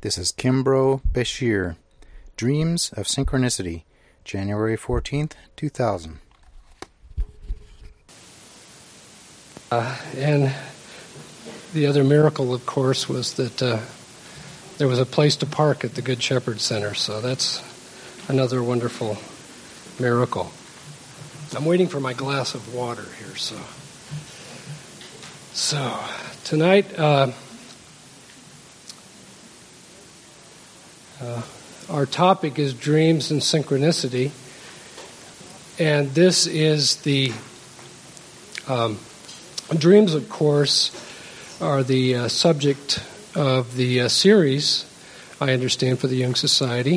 This is Kimbrough Bashir, Dreams of Synchronicity, January 14th, 2000. And the other miracle, of course, was that there was a place to park at the Good Shepherd Center, so that's another wonderful miracle. I'm waiting for my glass of water here, so tonight our topic is dreams and synchronicity, and this is the dreams, of course, are the subject of the series, I understand, for the Jung Society.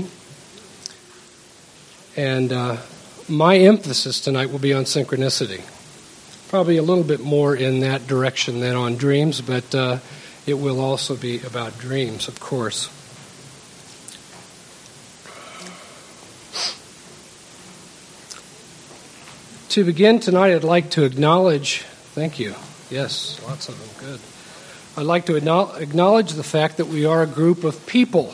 And my emphasis tonight will be on synchronicity. Probably a little bit more in that direction than on dreams, but it will also be about dreams, of course. To begin tonight, I'd like to acknowledge, thank you, yes, lots of them, good. I'd like to acknowledge the fact that we are a group of people.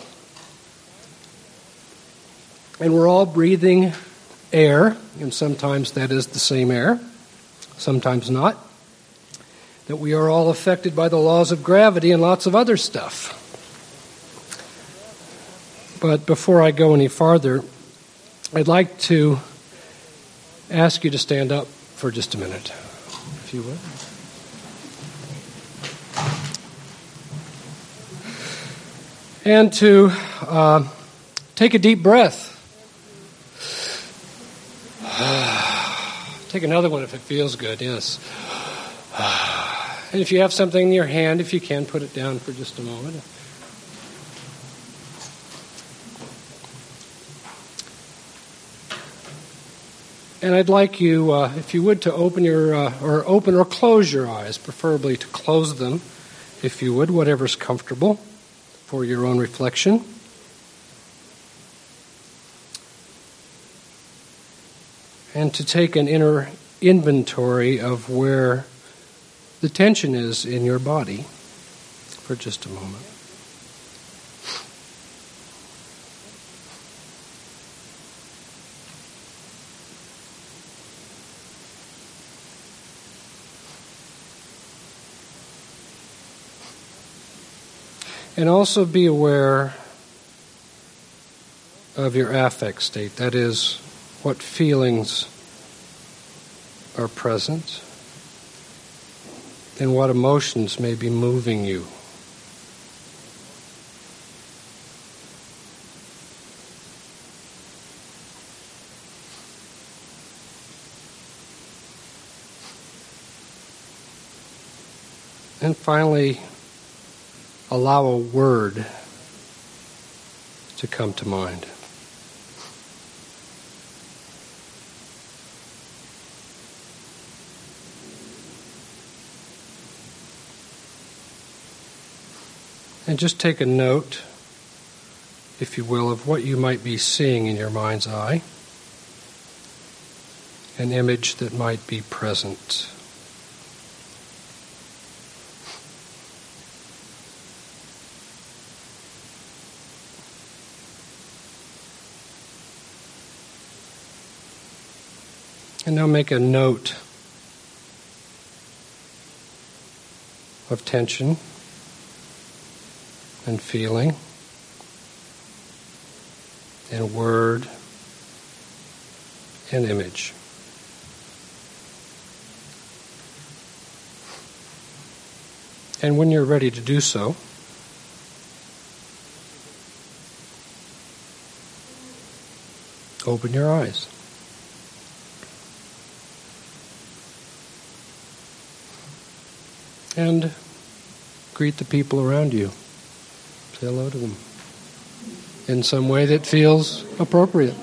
And we're all breathing air, and sometimes that is the same air, sometimes not. That we are all affected by the laws of gravity and lots of other stuff. But before I go any farther, I'd like to ask you to stand up for just a minute, if you would. And to take a deep breath. Take another one if it feels good, yes. And if you have something in your hand, if you can, put it down for just a moment. And I'd like you, if you would, to open open or close your eyes, preferably to close them, if you would, whatever's comfortable for your own reflection. And to take an inner inventory of where the tension is in your body for just a moment. And also be aware of your affect state, that is, what feelings are present and what emotions may be moving you. And finally, allow a word to come to mind. And just take a note, if you will, of what you might be seeing in your mind's eye, an image that might be present. And now make a note of tension and feeling and word and image. And when you're ready to do so, open your eyes. And greet the people around you. Say hello to them in some way that feels appropriate.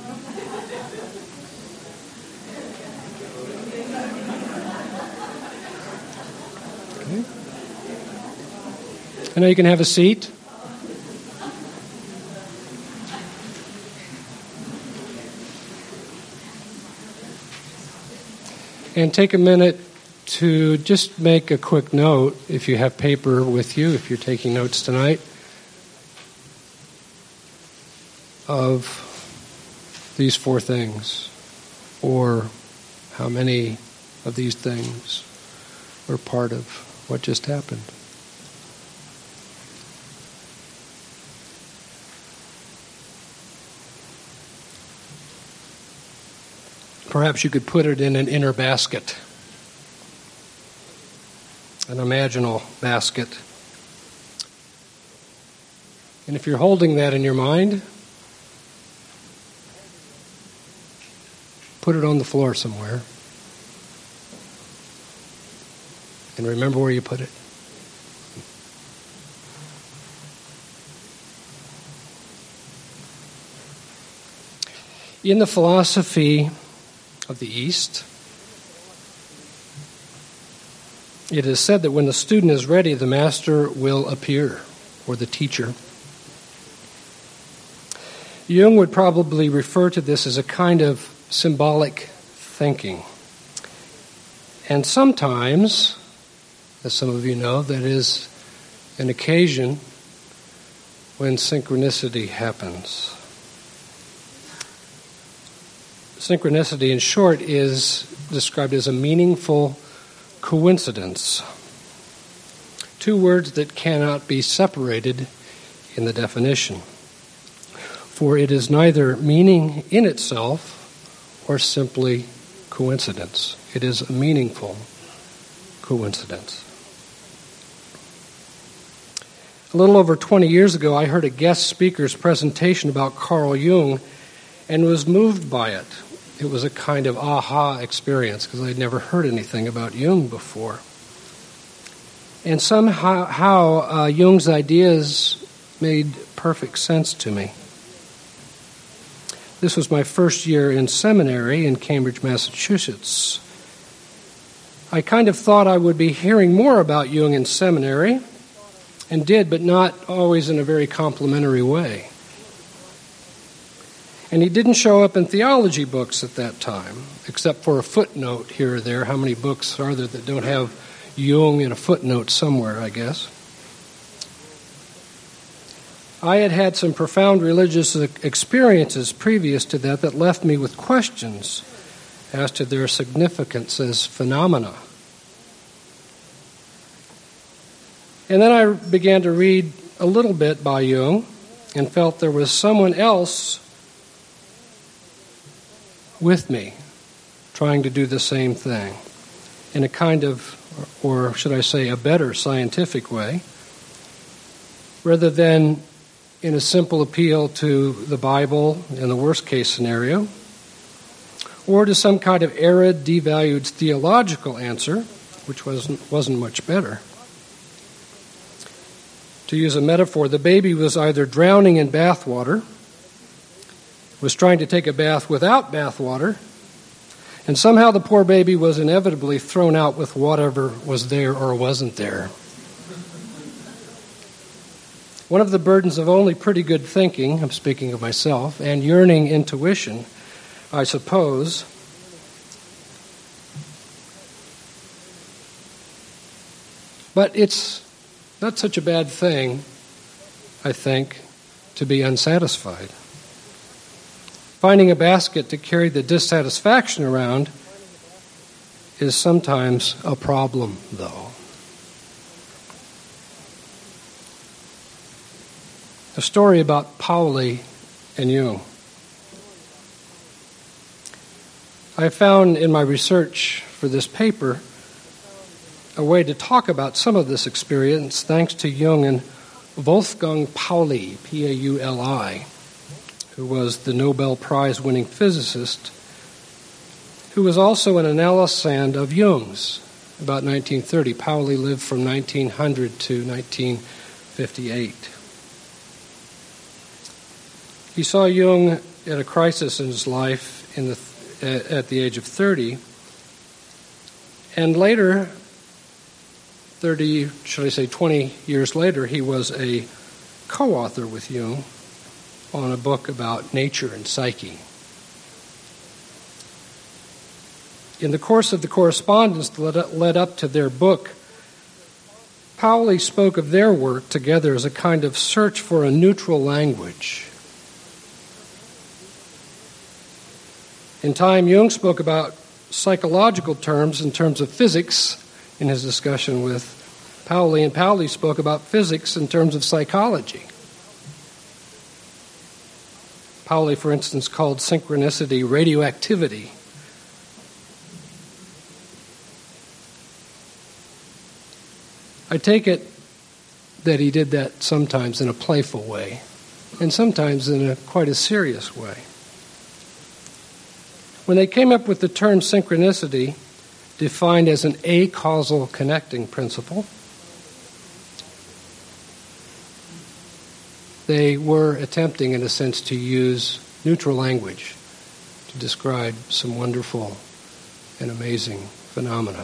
Okay. And now you can have a seat. And take a minute to just make a quick note, if you have paper with you, if you're taking notes tonight, of these four things? Or how many of these things were part of what just happened? Perhaps you could put it in an inner basket, an imaginal basket. And if you're holding that in your mind, put it on the floor somewhere. And remember where you put it. In the philosophy of the East, it is said that when the student is ready, the master will appear, or the teacher. Jung would probably refer to this as a kind of symbolic thinking. And sometimes, as some of you know, that is an occasion when synchronicity happens. Synchronicity, in short, is described as a meaningful coincidence. Two words that cannot be separated in the definition. For it is neither meaning in itself or simply coincidence. It is a meaningful coincidence. A little over 20 years ago, I heard a guest speaker's presentation about Carl Jung and was moved by it. It was a kind of aha experience because I'd never heard anything about Jung before. And somehow Jung's ideas made perfect sense to me. This was my first year in seminary in Cambridge, Massachusetts. I kind of thought I would be hearing more about Jung in seminary, and did, but not always in a very complimentary way. And he didn't show up in theology books at that time, except for a footnote here or there. How many books are there that don't have Jung in a footnote somewhere, I guess? I had had some profound religious experiences previous to that left me with questions as to their significance as phenomena. And then I began to read a little bit by Jung and felt there was someone else with me trying to do the same thing in a kind of, or should I say, a better scientific way, rather than in a simple appeal to the Bible in the worst case scenario, or to some kind of arid, devalued theological answer, which wasn't much better. To use a metaphor, the baby was either drowning in bathwater, was trying to take a bath without bathwater, and somehow the poor baby was inevitably thrown out with whatever was there or wasn't there. One of the burdens of only pretty good thinking, I'm speaking of myself, and yearning intuition, I suppose, but it's not such a bad thing, I think, to be unsatisfied. Finding a basket to carry the dissatisfaction around is sometimes a problem, though. A story about Pauli and Jung. I found in my research for this paper a way to talk about some of this experience thanks to Jung and Wolfgang Pauli, Pauli, who was the Nobel Prize-winning physicist, who was also an analysand of Jung's about 1930. Pauli lived from 1900 to 1958. He saw Jung at a crisis in his life at the age of 30, and later, 20 years later, he was a co-author with Jung on a book about nature and psyche. In the course of the correspondence that led up to their book, Pauli spoke of their work together as a kind of search for a neutral language. In time, Jung spoke about psychological terms in terms of physics in his discussion with Pauli, and Pauli spoke about physics in terms of psychology. Pauli, for instance, called synchronicity radioactivity. I take it that he did that sometimes in a playful way, and sometimes in quite a serious way. When they came up with the term synchronicity, defined as an acausal connecting principle, they were attempting, in a sense, to use neutral language to describe some wonderful and amazing phenomena.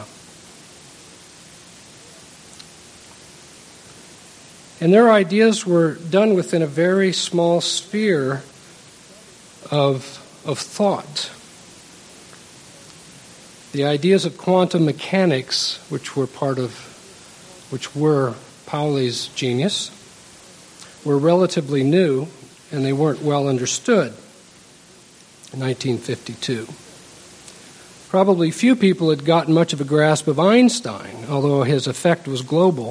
And their ideas were done within a very small sphere of thought. The ideas of quantum mechanics, which were Pauli's genius, were relatively new, and they weren't well understood in 1952. Probably few people had gotten much of a grasp of Einstein, although his effect was global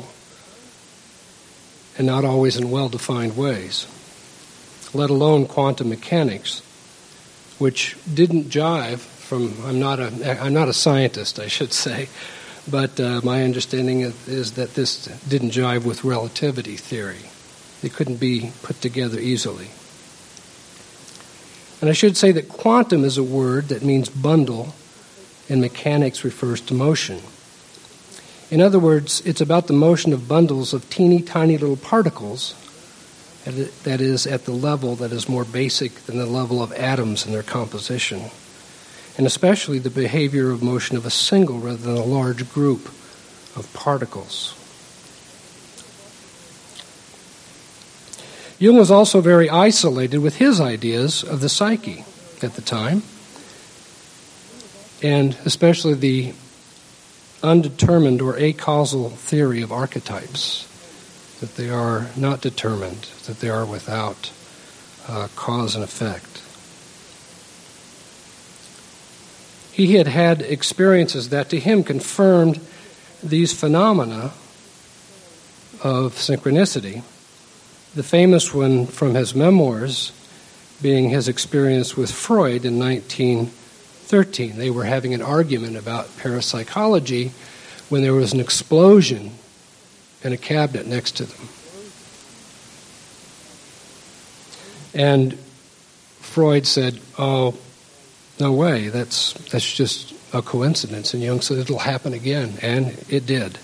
and not always in well-defined ways, let alone quantum mechanics, which didn't jive from, I'm not a scientist, I should say, but my understanding is that this didn't jive with relativity theory. They couldn't be put together easily. And I should say that quantum is a word that means bundle, and mechanics refers to motion. In other words, it's about the motion of bundles of teeny tiny little particles that is at the level that is more basic than the level of atoms in their composition, and especially the behavior of motion of a single rather than a large group of particles. Jung was also very isolated with his ideas of the psyche at the time, and especially the undetermined or acausal theory of archetypes, that they are not determined, that they are without cause and effect. He had had experiences that to him confirmed these phenomena of synchronicity. The famous one from his memoirs being his experience with Freud in 1913. They were having an argument about parapsychology when there was an explosion in a cabinet next to them. And Freud said, "Oh, no way, that's just a coincidence." And Jung said, "It'll happen again," and it did.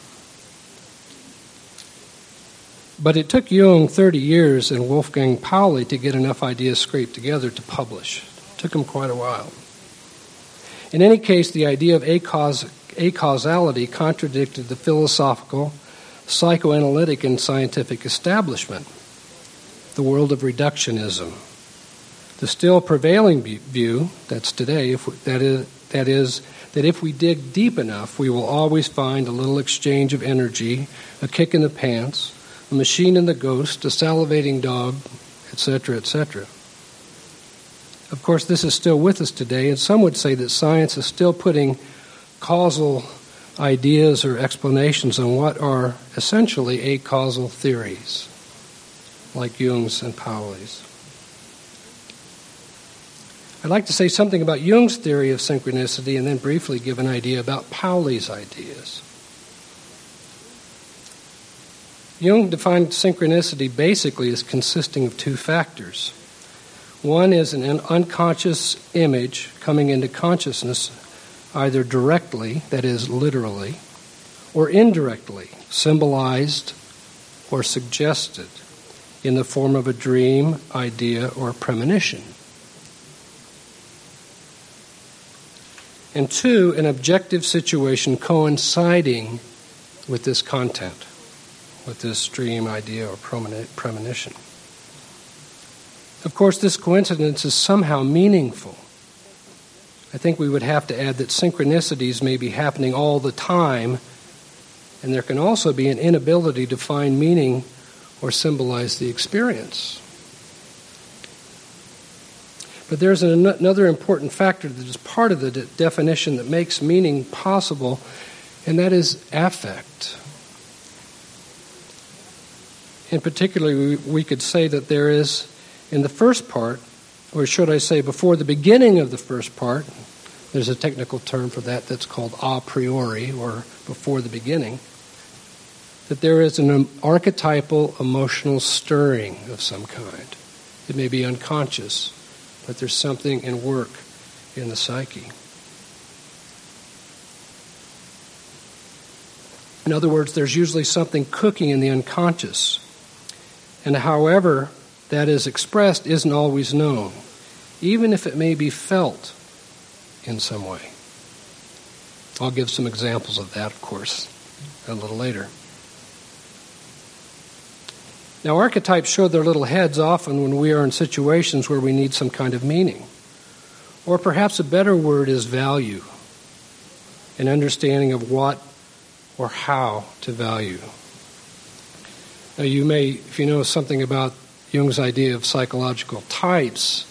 But it took Jung 30 years and Wolfgang Pauli to get enough ideas scraped together to publish. It took him quite a while. In any case, the idea of acausality contradicted the philosophical, psychoanalytic, and scientific establishment, the world of reductionism. The still prevailing view, that's today, that is that if we dig deep enough, we will always find a little exchange of energy, a kick in the pants, a machine in the ghost, a salivating dog, etc., etc. Of course, this is still with us today, and some would say that science is still putting causal ideas or explanations on what are essentially acausal theories, like Jung's and Pauli's. I'd like to say something about Jung's theory of synchronicity and then briefly give an idea about Pauli's ideas. Jung defined synchronicity basically as consisting of two factors. One is an unconscious image coming into consciousness either directly, that is literally, or indirectly, symbolized or suggested in the form of a dream, idea, or premonition. And two, an objective situation coinciding with this content, with this dream, idea, or premonition. Of course, this coincidence is somehow meaningful. I think we would have to add that synchronicities may be happening all the time, and there can also be an inability to find meaning or symbolize the experience. But there's another important factor that is part of the definition that makes meaning possible, and that is affect. In particular, we could say that there is, in the first part, or should I say before the beginning of the first part, there's a technical term for that that's called a priori, or before the beginning, that there is an archetypal emotional stirring of some kind. It may be unconscious, but there's something in work in the psyche. In other words, there's usually something cooking in the unconscious. And however that is expressed isn't always known, even if it may be felt in some way. I'll give some examples of that, of course, a little later. Now, archetypes show their little heads often when we are in situations where we need some kind of meaning. Or perhaps a better word is value, an understanding of what or how to value. Now, you may, if you know something about Jung's idea of psychological types,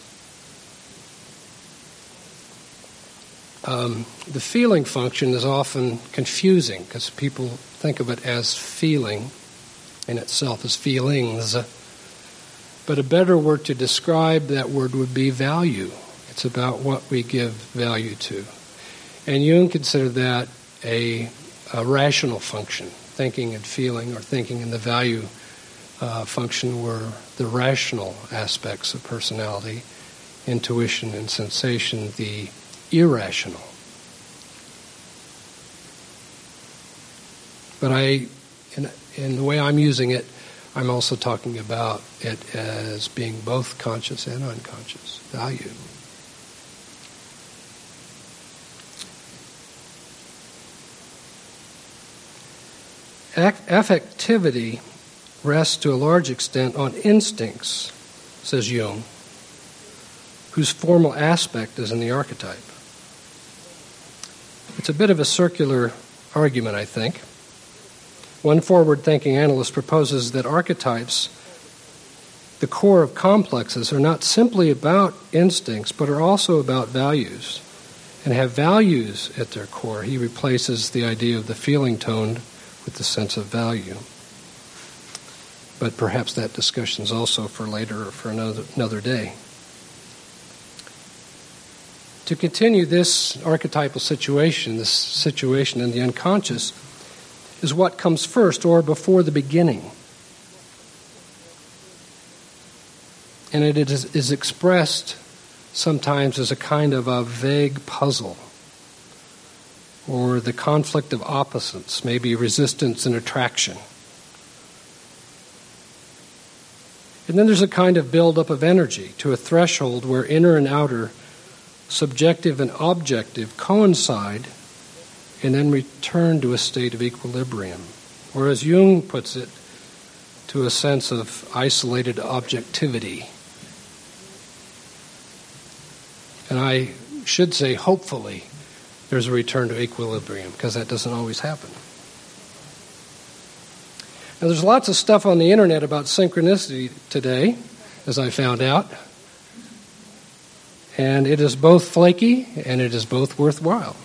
the feeling function is often confusing because people think of it as feeling in itself, as feelings. But a better word to describe that word would be value. It's about what we give value to. And Jung considered that a rational function. Thinking and feeling, or thinking and the value function, were the rational aspects of personality. Intuition and sensation, the irrational. But in the way I'm using it, I'm also talking about it as being both conscious and unconscious value. Affectivity rests to a large extent on instincts, says Jung, whose formal aspect is in the archetype. It's a bit of a circular argument, I think. One forward-thinking analyst proposes that archetypes, the core of complexes, are not simply about instincts, but are also about values, and have values at their core. He replaces the idea of the feeling toned with the sense of value. But perhaps that discussion is also for later or for another day. To continue this archetypal situation, this situation in the unconscious, is what comes first or before the beginning. And it is expressed sometimes as a kind of a vague puzzle, or the conflict of opposites, maybe resistance and attraction. And then there's a kind of buildup of energy to a threshold where inner and outer, subjective and objective, coincide and then return to a state of equilibrium. Or as Jung puts it, to a sense of isolated objectivity. And I should say, hopefully, there's a return to equilibrium, because that doesn't always happen. Now, there's lots of stuff on the internet about synchronicity today, as I found out. And it is both flaky and it is both worthwhile.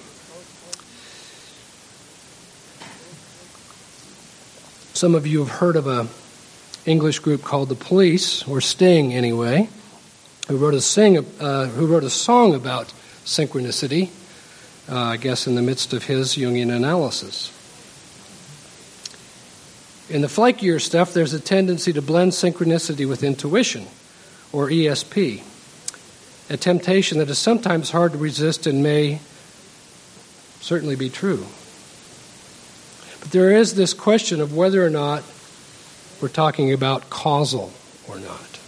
Some of you have heard of an English group called The Police, or Sting anyway, who wrote a song about synchronicity, I guess in the midst of his Jungian analysis. In the flakier stuff, there's a tendency to blend synchronicity with intuition, or ESP, a temptation that is sometimes hard to resist and may certainly be true. But there is this question of whether or not we're talking about causal or not.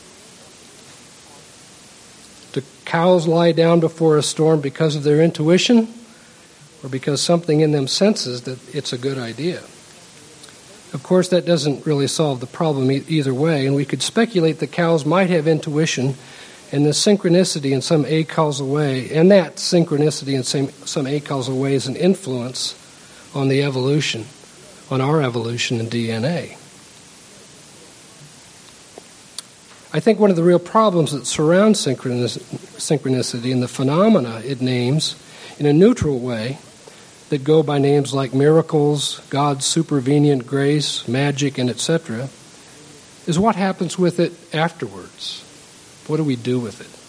Do cows lie down before a storm because of their intuition, or because something in them senses that it's a good idea? Of course, that doesn't really solve the problem either way, and we could speculate that cows might have intuition and the synchronicity in some acausal way, and that synchronicity in some acausal way is an influence on the evolution, on our evolution in DNA. I think one of the real problems that surround synchronicity and the phenomena it names in a neutral way that go by names like miracles, God's supervenient grace, magic, and etc., is what happens with it afterwards. What do we do with it?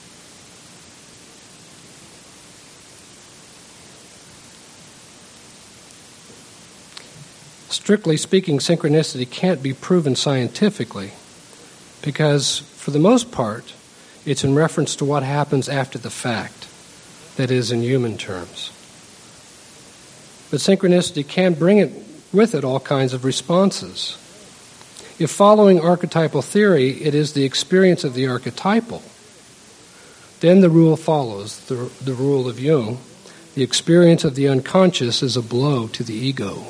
Strictly speaking, synchronicity can't be proven scientifically because, for the most part, it's in reference to what happens after the fact, that is, in human terms. But synchronicity can bring it with it all kinds of responses. If following archetypal theory, it is the experience of the archetypal, then the rule follows, the rule of Jung. The experience of the unconscious is a blow to the ego.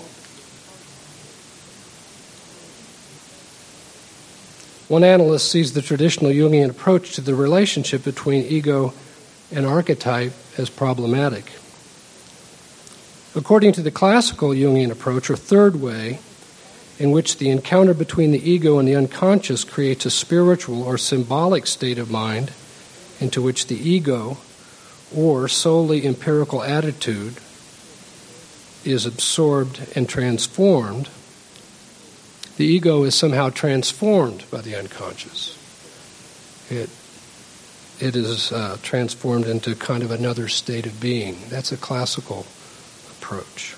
One analyst sees the traditional Jungian approach to the relationship between ego and archetype as problematic. According to the classical Jungian approach, or third way, in which the encounter between the ego and the unconscious creates a spiritual or symbolic state of mind into which the ego, or solely empirical attitude, is absorbed and transformed, the ego is somehow transformed by the unconscious. It is transformed into kind of another state of being. That's a classical approach.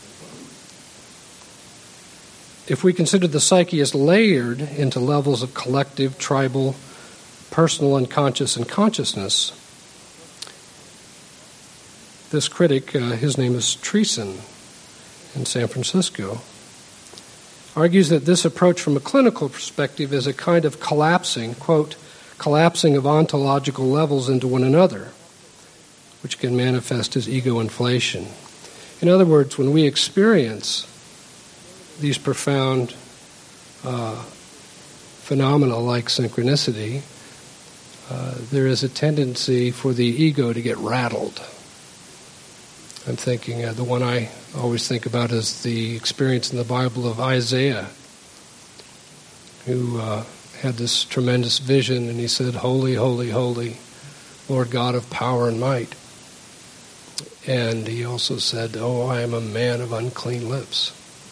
If we consider the psyche as layered into levels of collective, tribal, personal, unconscious, and consciousness, this critic, his name is Treason in San Francisco, argues that this approach from a clinical perspective is a kind of collapsing, quote, collapsing of ontological levels into one another, which can manifest as ego inflation. In other words, when we experience these profound phenomena like synchronicity, there is a tendency for the ego to get rattled. I'm thinking, the one I always think about is the experience in the Bible of Isaiah, who had this tremendous vision, and he said, "Holy, holy, holy, Lord God of power and might." And he also said, "Oh, I am a man of unclean lips."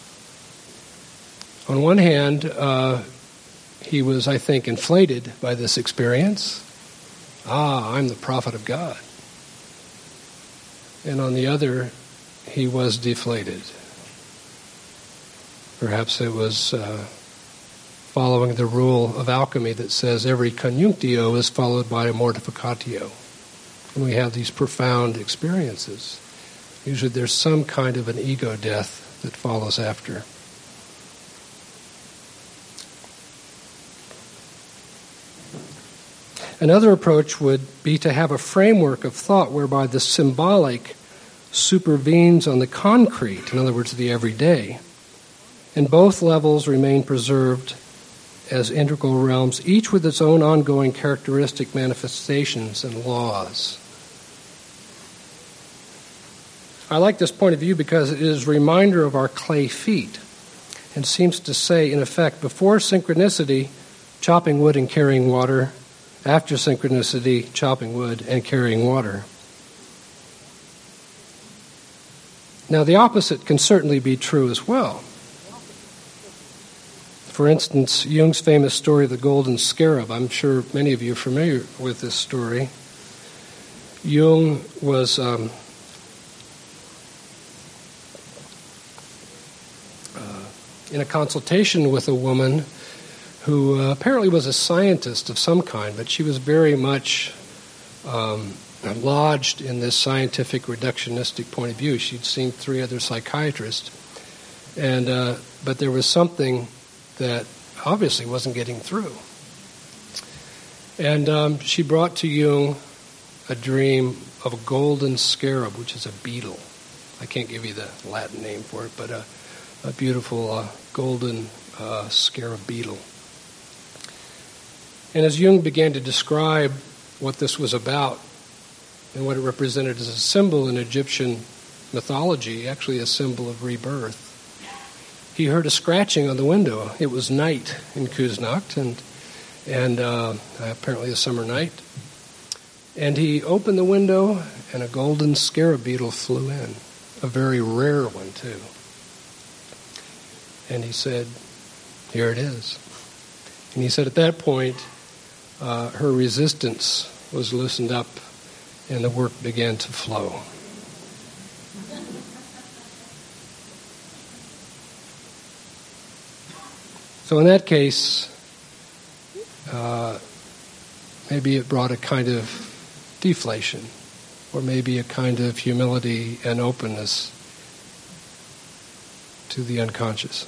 On one hand, he was, I think, inflated by this experience. I'm the prophet of God. And on the other, he was deflated. Perhaps it was following the rule of alchemy that says every conjunctio is followed by a mortificatio. When we have these profound experiences, usually there's some kind of an ego death that follows after. Another approach would be to have a framework of thought whereby the symbolic supervenes on the concrete, in other words, the everyday, and both levels remain preserved as integral realms, each with its own ongoing characteristic manifestations and laws. I like this point of view because it is a reminder of our clay feet and seems to say, in effect, before synchronicity, chopping wood and carrying water; after synchronicity, chopping wood and carrying water. Now, the opposite can certainly be true as well. For instance, Jung's famous story of the golden scarab. I'm sure many of you are familiar with this story. Jung was in a consultation with a woman who apparently was a scientist of some kind, but she was very much lodged in this scientific reductionistic point of view. She'd seen 3 other psychiatrists, and but there was something that obviously wasn't getting through. And she brought to Jung a dream of a golden scarab, which is a beetle. I can't give you the Latin name for it, but a beautiful golden scarab beetle. And as Jung began to describe what this was about and what it represented as a symbol in Egyptian mythology, actually a symbol of rebirth, he heard a scratching on the window. It was night in Küsnacht, and and apparently a summer night. And he opened the window, and a golden scarab beetle flew in, a very rare one, too. And he said, "Here it is." And he said at that point, her resistance was loosened up, and the work began to flow. So in that case, maybe it brought a kind of deflation, or maybe a kind of humility and openness to the unconscious.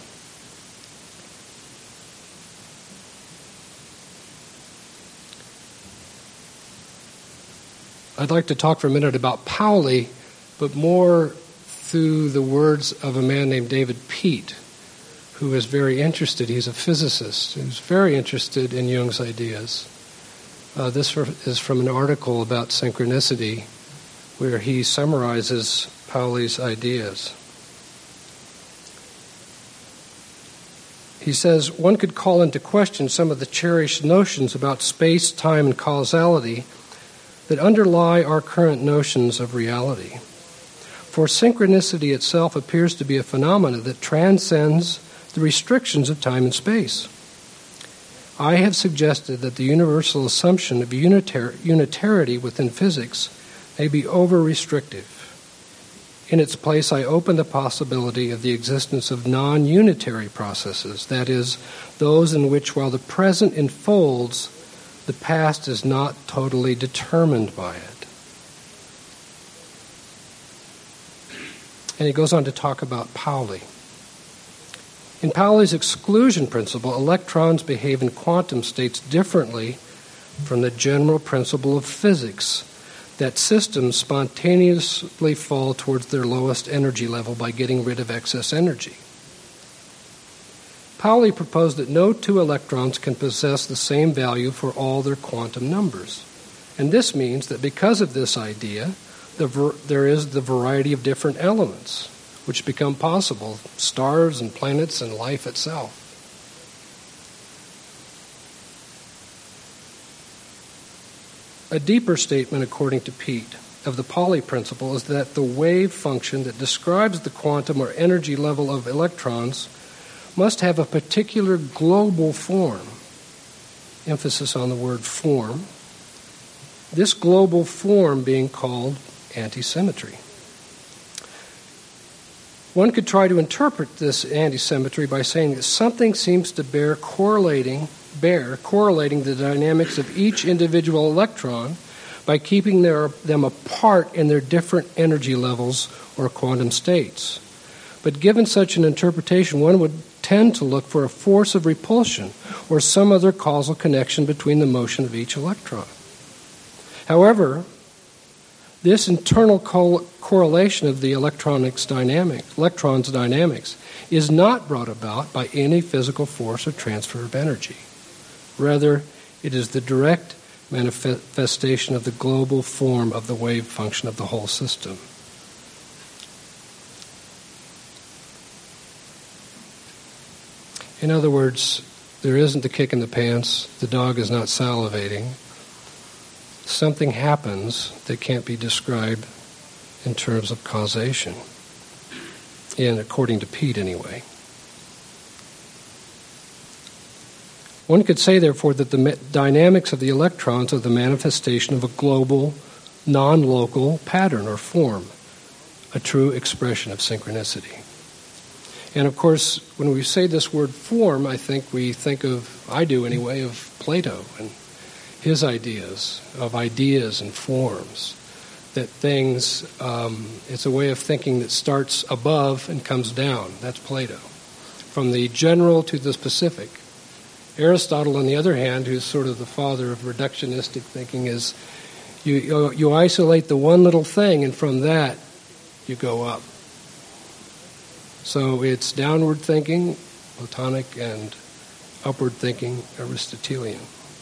I'd like to talk for a minute about Pauli, but more through the words of a man named David Peat, who is very interested. He's a physicist who's very interested in Jung's ideas. This is from an article about synchronicity where he summarizes Pauli's ideas. He says, "One could call into question some of the cherished notions about space, time, and causality that underlie our current notions of reality. For synchronicity itself appears to be a phenomenon that transcends the restrictions of time and space. I have suggested that the universal assumption of unitarity within physics may be over-restrictive. In its place, I open the possibility of the existence of non-unitary processes, that is, those in which, while the present enfolds, the past is not totally determined by it." And he goes on to talk about Pauli. In Pauli's exclusion principle, electrons behave in quantum states differently from the general principle of physics, that systems spontaneously fall towards their lowest energy level by getting rid of excess energy. Pauli proposed that no two electrons can possess the same value for all their quantum numbers. And this means that because of this idea, there is the variety of different elements which become possible, stars and planets and life itself. A deeper statement, according to Peat, of the Pauli principle is that the wave function that describes the quantum or energy level of electrons must have a particular global form, emphasis on the word form, this global form being called antisymmetry. One could try to interpret this antisymmetry by saying that something seems to bear correlating the dynamics of each individual electron by keeping them apart in their different energy levels or quantum states. But given such an interpretation, one would tend to look for a force of repulsion or some other causal connection between the motion of each electron. However, this internal correlation of the electron's dynamics is not brought about by any physical force or transfer of energy. Rather, it is the direct manifestation of the global form of the wave function of the whole system. In other words, there isn't a kick in the pants, the dog is not salivating. Something happens that can't be described in terms of causation, and according to Peat anyway. One could say, therefore, that the dynamics of the electrons are the manifestation of a global, non-local pattern or form, a true expression of synchronicity. And of course, when we say this word form, I do anyway, of Plato and his ideas and forms. That things, it's a way of thinking that starts above and comes down. That's Plato. From the general to the specific. Aristotle, on the other hand, who's sort of the father of reductionistic thinking, is you isolate the one little thing, and from that you go up. So it's downward thinking, Platonic, and upward thinking, Aristotelian.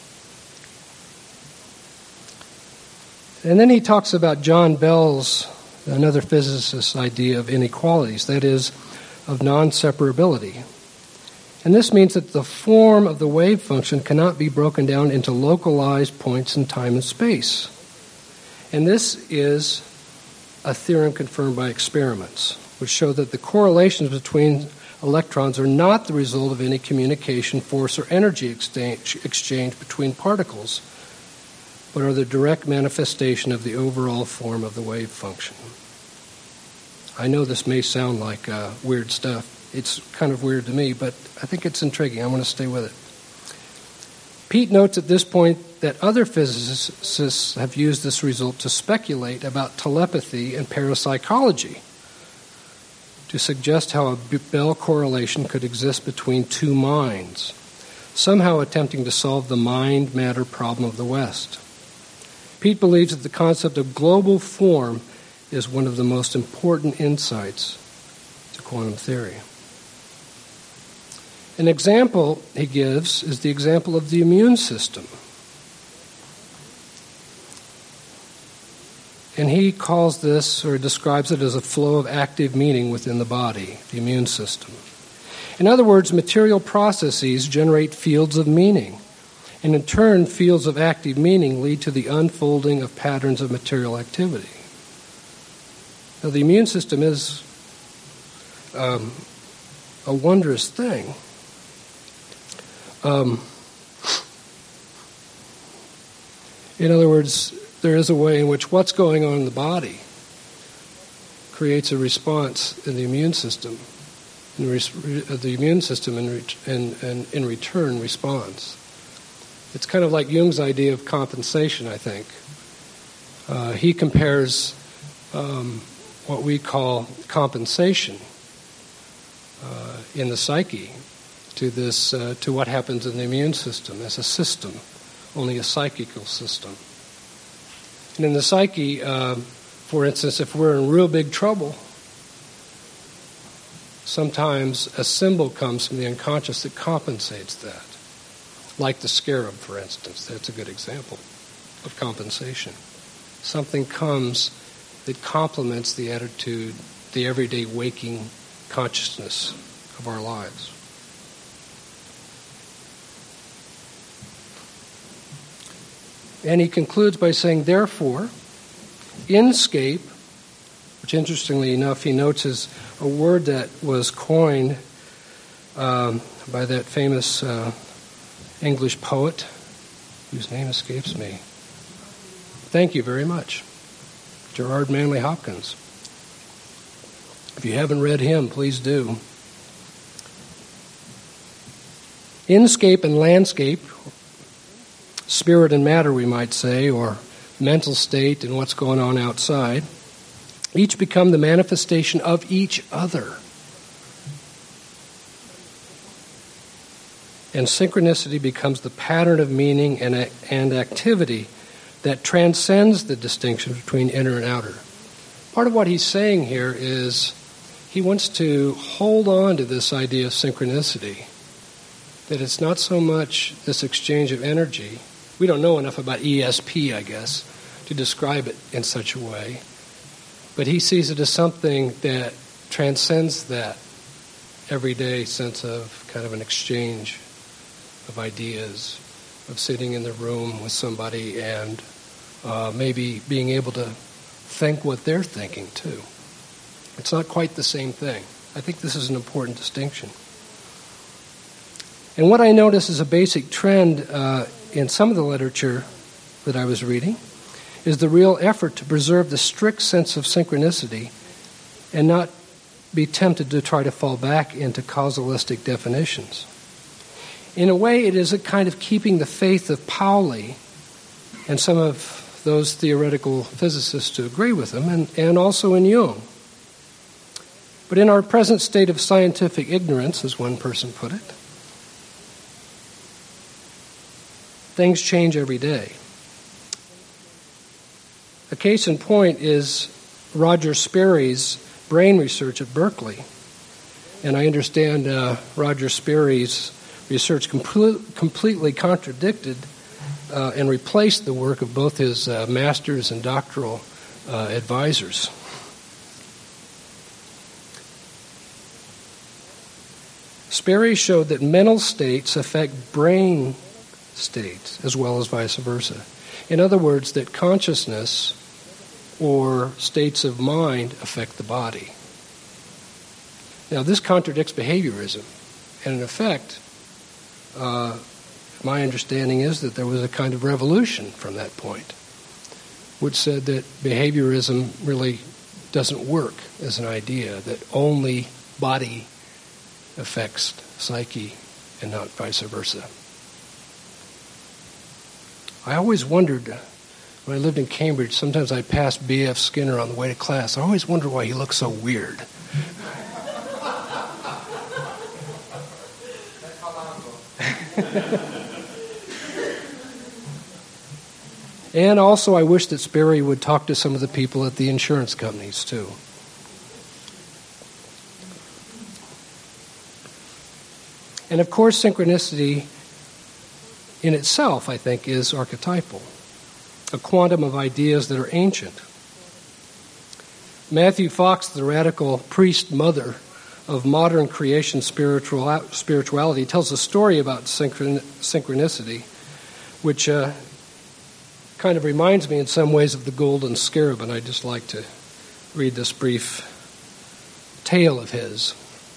And then he talks about John Bell's, another physicist's, idea of inequalities, that is, of non-separability. And this means that the form of the wave function cannot be broken down into localized points in time and space. And this is a theorem confirmed by experiments, which show that the correlations between electrons are not the result of any communication, force, or energy exchange between particles, but are the direct manifestation of the overall form of the wave function. I know this may sound like weird stuff. It's kind of weird to me, but I think it's intriguing. I want to stay with it. Pete notes at this point that other physicists have used this result to speculate about telepathy and parapsychology, to suggest how a Bell correlation could exist between two minds, somehow attempting to solve the mind-matter problem of the West. Pete believes that the concept of global form is one of the most important insights to quantum theory. An example he gives is the example of the immune system. And he calls this, or describes it as a flow of active meaning within the body, the immune system. In other words, material processes generate fields of meaning, and in turn, fields of active meaning lead to the unfolding of patterns of material activity. Now, the immune system is a wondrous thing. In other words, there is a way in which what's going on in the body creates a response in the immune system. And the immune system in return responds. It's kind of like Jung's idea of compensation, I think. He compares what we call compensation in the psyche to this to what happens in the immune system as a system, only a psychical system. And in the psyche, for instance, if we're in real big trouble, sometimes a symbol comes from the unconscious that compensates that. Like the scarab, for instance. That's a good example of compensation. Something comes that complements the attitude, the everyday waking consciousness of our lives. And he concludes by saying, therefore, inscape, which interestingly enough he notes is a word that was coined by that famous English poet, whose name escapes me. Thank you very much. Gerard Manley Hopkins. If you haven't read him, please do. Inscape and landscape, spirit and matter, we might say, or mental state and what's going on outside, each become the manifestation of each other. And synchronicity becomes the pattern of meaning and activity that transcends the distinction between inner and outer. Part of what he's saying here is he wants to hold on to this idea of synchronicity, that it's not so much this exchange of energy. We don't know enough about ESP, I guess, to describe it in such a way. But he sees it as something that transcends that everyday sense of kind of an exchange of ideas, of sitting in the room with somebody and maybe being able to think what they're thinking too. It's not quite the same thing. I think this is an important distinction. And what I notice is a basic trend in some of the literature that I was reading is the real effort to preserve the strict sense of synchronicity and not be tempted to try to fall back into causalistic definitions. In a way, it is a kind of keeping the faith of Pauli and some of those theoretical physicists to agree with him, and also in Jung. But in our present state of scientific ignorance, as one person put it, things change every day. A case in point is Roger Sperry's brain research at Berkeley. And I understand Roger Sperry's research completely contradicted and replaced the work of both his master's and doctoral Sperry showed that mental states affect brain states as well as vice versa. In other words, that consciousness or states of mind affect the body. Now, this contradicts behaviorism. And in effect, my understanding is that there was a kind of revolution from that point, which said that behaviorism really doesn't work as an idea, that only body affects psyche and not vice versa. I always wondered, when I lived in Cambridge, sometimes I passed B.F. Skinner on the way to class. I always wondered why he looked so weird. And also I wish that Sperry would talk to some of the people at the insurance companies too. And of course, synchronicity in itself, I think, is archetypal, a quantum of ideas that are ancient. Matthew Fox, the radical priest mother of modern creation spirituality, tells a story about synchronicity, which kind of reminds me in some ways of the golden scarab, and I'd just like to read this brief tale of his.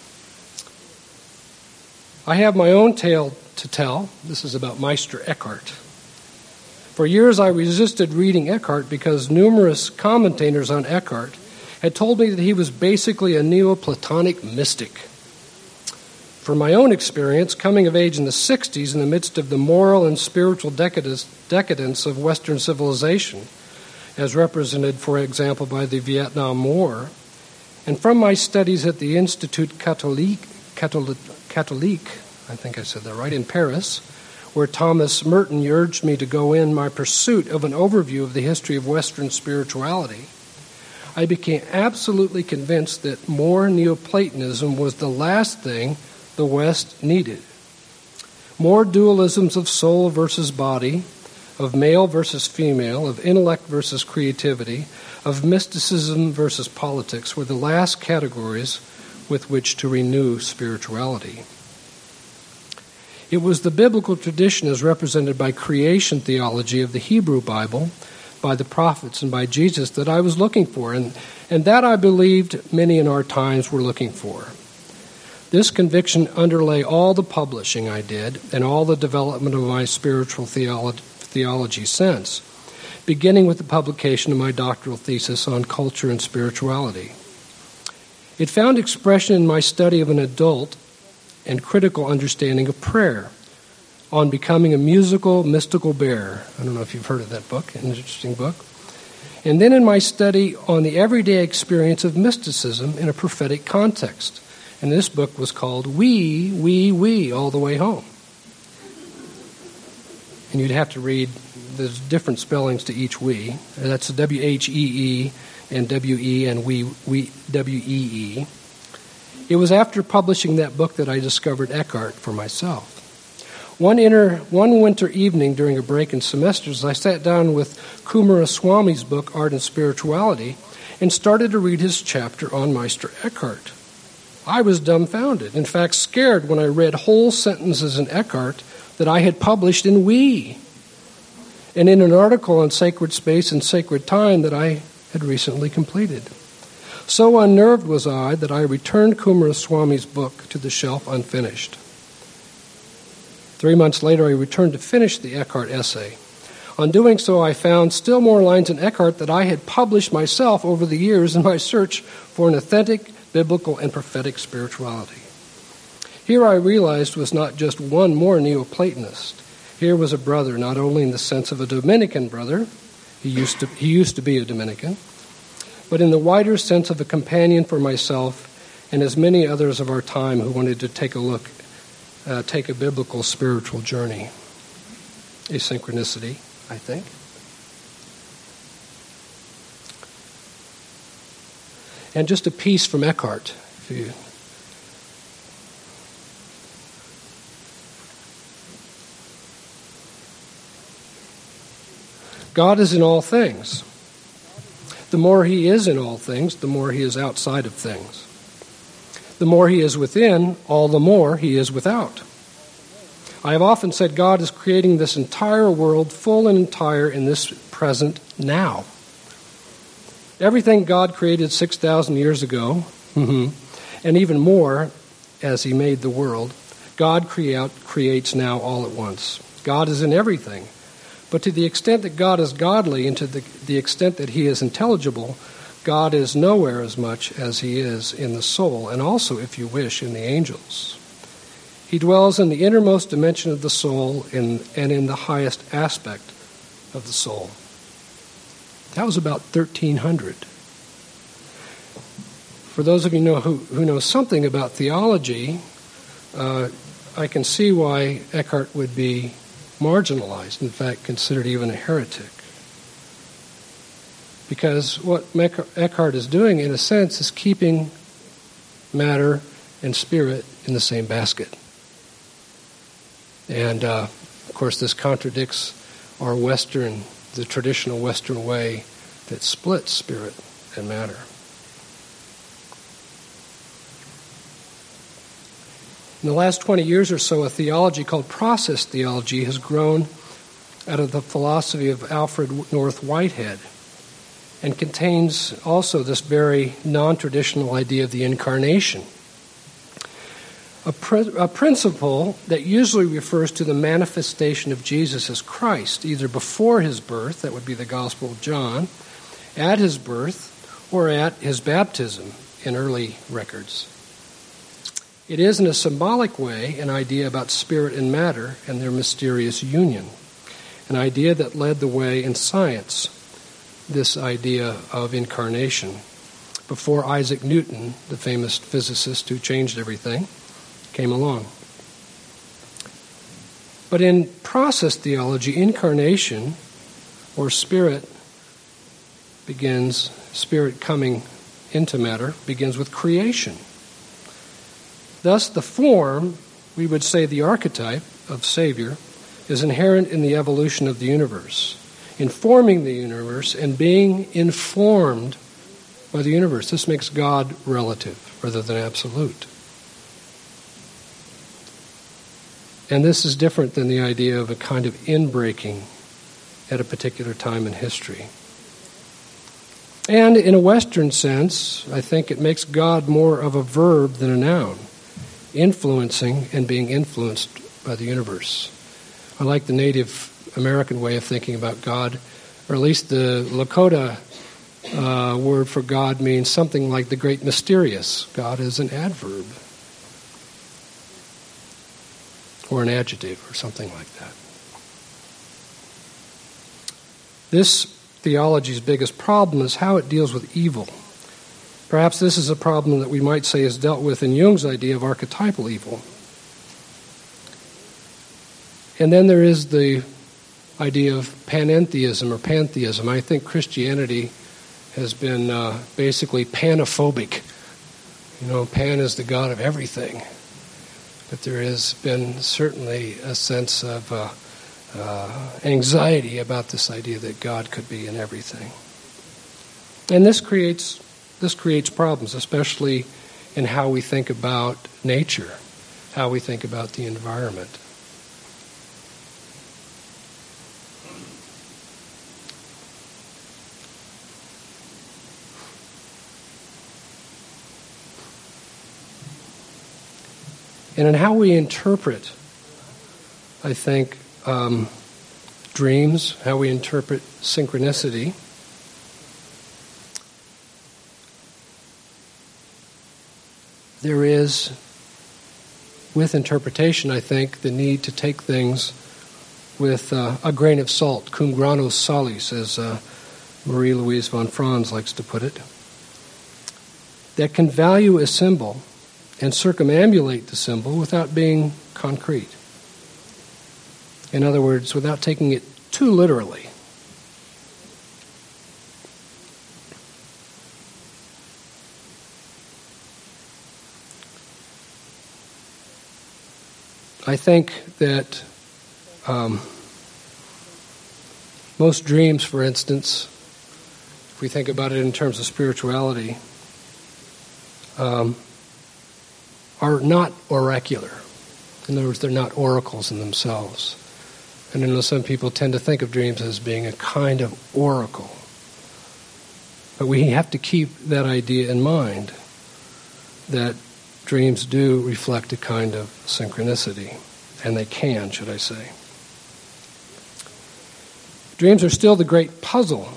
I have my own tale to tell. This is about Meister Eckhart. For years I resisted reading Eckhart because numerous commentators on Eckhart had told me that he was basically a Neoplatonic mystic. From my own experience, coming of age in the 60s in the midst of the moral and spiritual decadence of Western civilization, as represented, for example, by the Vietnam War, and from my studies at the Institut Catholique, I think I said that right, in Paris, where Thomas Merton urged me to go in my pursuit of an overview of the history of Western spirituality, I became absolutely convinced that more Neoplatonism was the last thing the West needed. More dualisms of soul versus body, of male versus female, of intellect versus creativity, of mysticism versus politics were the last categories with which to renew spirituality. It was the biblical tradition as represented by creation theology of the Hebrew Bible, by the prophets and by Jesus that I was looking for, and that I believed many in our times were looking for. This conviction underlay all the publishing I did and all the development of my spiritual theology since, beginning with the publication of my doctoral thesis on culture and spirituality. It found expression in my study of an adult and critical understanding of prayer, on becoming a musical, mystical bear. I don't know if you've heard of that book, an interesting book. And then in my study on the everyday experience of mysticism in a prophetic context. And this book was called We, All the Way Home. And you'd have to read, there's different spellings to each we. That's W-H-E-E and W-E and we W-E-E. It was after publishing that book that I discovered Eckhart for myself. One winter evening during a break in semesters, I sat down with Coomaraswamy's book, Art and Spirituality, and started to read his chapter on Meister Eckhart. I was dumbfounded, in fact scared, when I read whole sentences in Eckhart that I had published in We, and in an article on sacred space and sacred time that I had recently completed. So unnerved was I that I returned Coomaraswamy's book to the shelf unfinished. 3 months later, I returned to finish the Eckhart essay. On doing so, I found still more lines in Eckhart that I had published myself over the years in my search for an authentic, biblical, and prophetic spirituality. Here I realized was not just one more Neoplatonist. Here was a brother, not only in the sense of a Dominican brother, he used to be a Dominican, but in the wider sense of a companion for myself and as many others of our time who wanted to take a biblical spiritual journey. A synchronicity, I think. And just a piece from Eckhart. God is in all things. The more he is in all things, the more he is outside of things. The more he is within, all the more he is without. I have often said God is creating this entire world full and entire in this present now. Everything God created 6,000 years ago, and even more as he made the world, God creates now all at once. God is in everything. But to the extent that God is godly and to the extent that he is intelligible, God is nowhere as much as he is in the soul, and also, if you wish, in the angels. He dwells in the innermost dimension of the soul and in the highest aspect of the soul. That was about 1300. For those of you who know something about theology, I can see why Eckhart would be marginalized, in fact, considered even a heretic. Because what Eckhart is doing, in a sense, is keeping matter and spirit in the same basket. And, of course, this contradicts our the traditional Western way that splits spirit and matter. In the last 20 years or so, a theology called process theology has grown out of the philosophy of Alfred North Whitehead and contains also this very non-traditional idea of the incarnation, a principle that usually refers to the manifestation of Jesus as Christ, either before his birth, that would be the Gospel of John, at his birth, or at his baptism in early records. It is, in a symbolic way, an idea about spirit and matter and their mysterious union, an idea that led the way in science, this idea of incarnation, before Isaac Newton, the famous physicist who changed everything, came along. But in process theology, incarnation, or spirit coming into matter, begins with creation. Thus, the form, we would say the archetype of Savior, is inherent in the evolution of the universe, informing the universe and being informed by the universe. This makes God relative rather than absolute. And this is different than the idea of a kind of inbreaking at a particular time in history. And in a Western sense, I think it makes God more of a verb than a noun, influencing and being influenced by the universe. I like the Native American way of thinking about God, or at least the Lakota word for God means something like the great mysterious. God is an adverb, or an adjective, or something like that. This theology's biggest problem is how it deals with evil. Perhaps this is a problem that we might say is dealt with in Jung's idea of archetypal evil. And then there is the idea of panentheism or pantheism. I think Christianity has been basically panophobic. Pan is the God of everything. But there has been certainly a sense of anxiety about this idea that God could be in everything. And this creates problems, especially in how we think about nature, how we think about the environment. And in how we interpret, I think, dreams, how we interpret synchronicity, there is, with interpretation, I think, the need to take things with a grain of salt, cum grano salis, as Marie-Louise von Franz likes to put it, that can value a symbol and circumambulate the symbol without being concrete. In other words, without taking it too literally. I think that most dreams, for instance, if we think about it in terms of spirituality, are not oracular. In other words, they're not oracles in themselves. And I know some people tend to think of dreams as being a kind of oracle. But we have to keep that idea in mind, that dreams do reflect a kind of synchronicity. And they can, should I say. Dreams are still the great puzzle.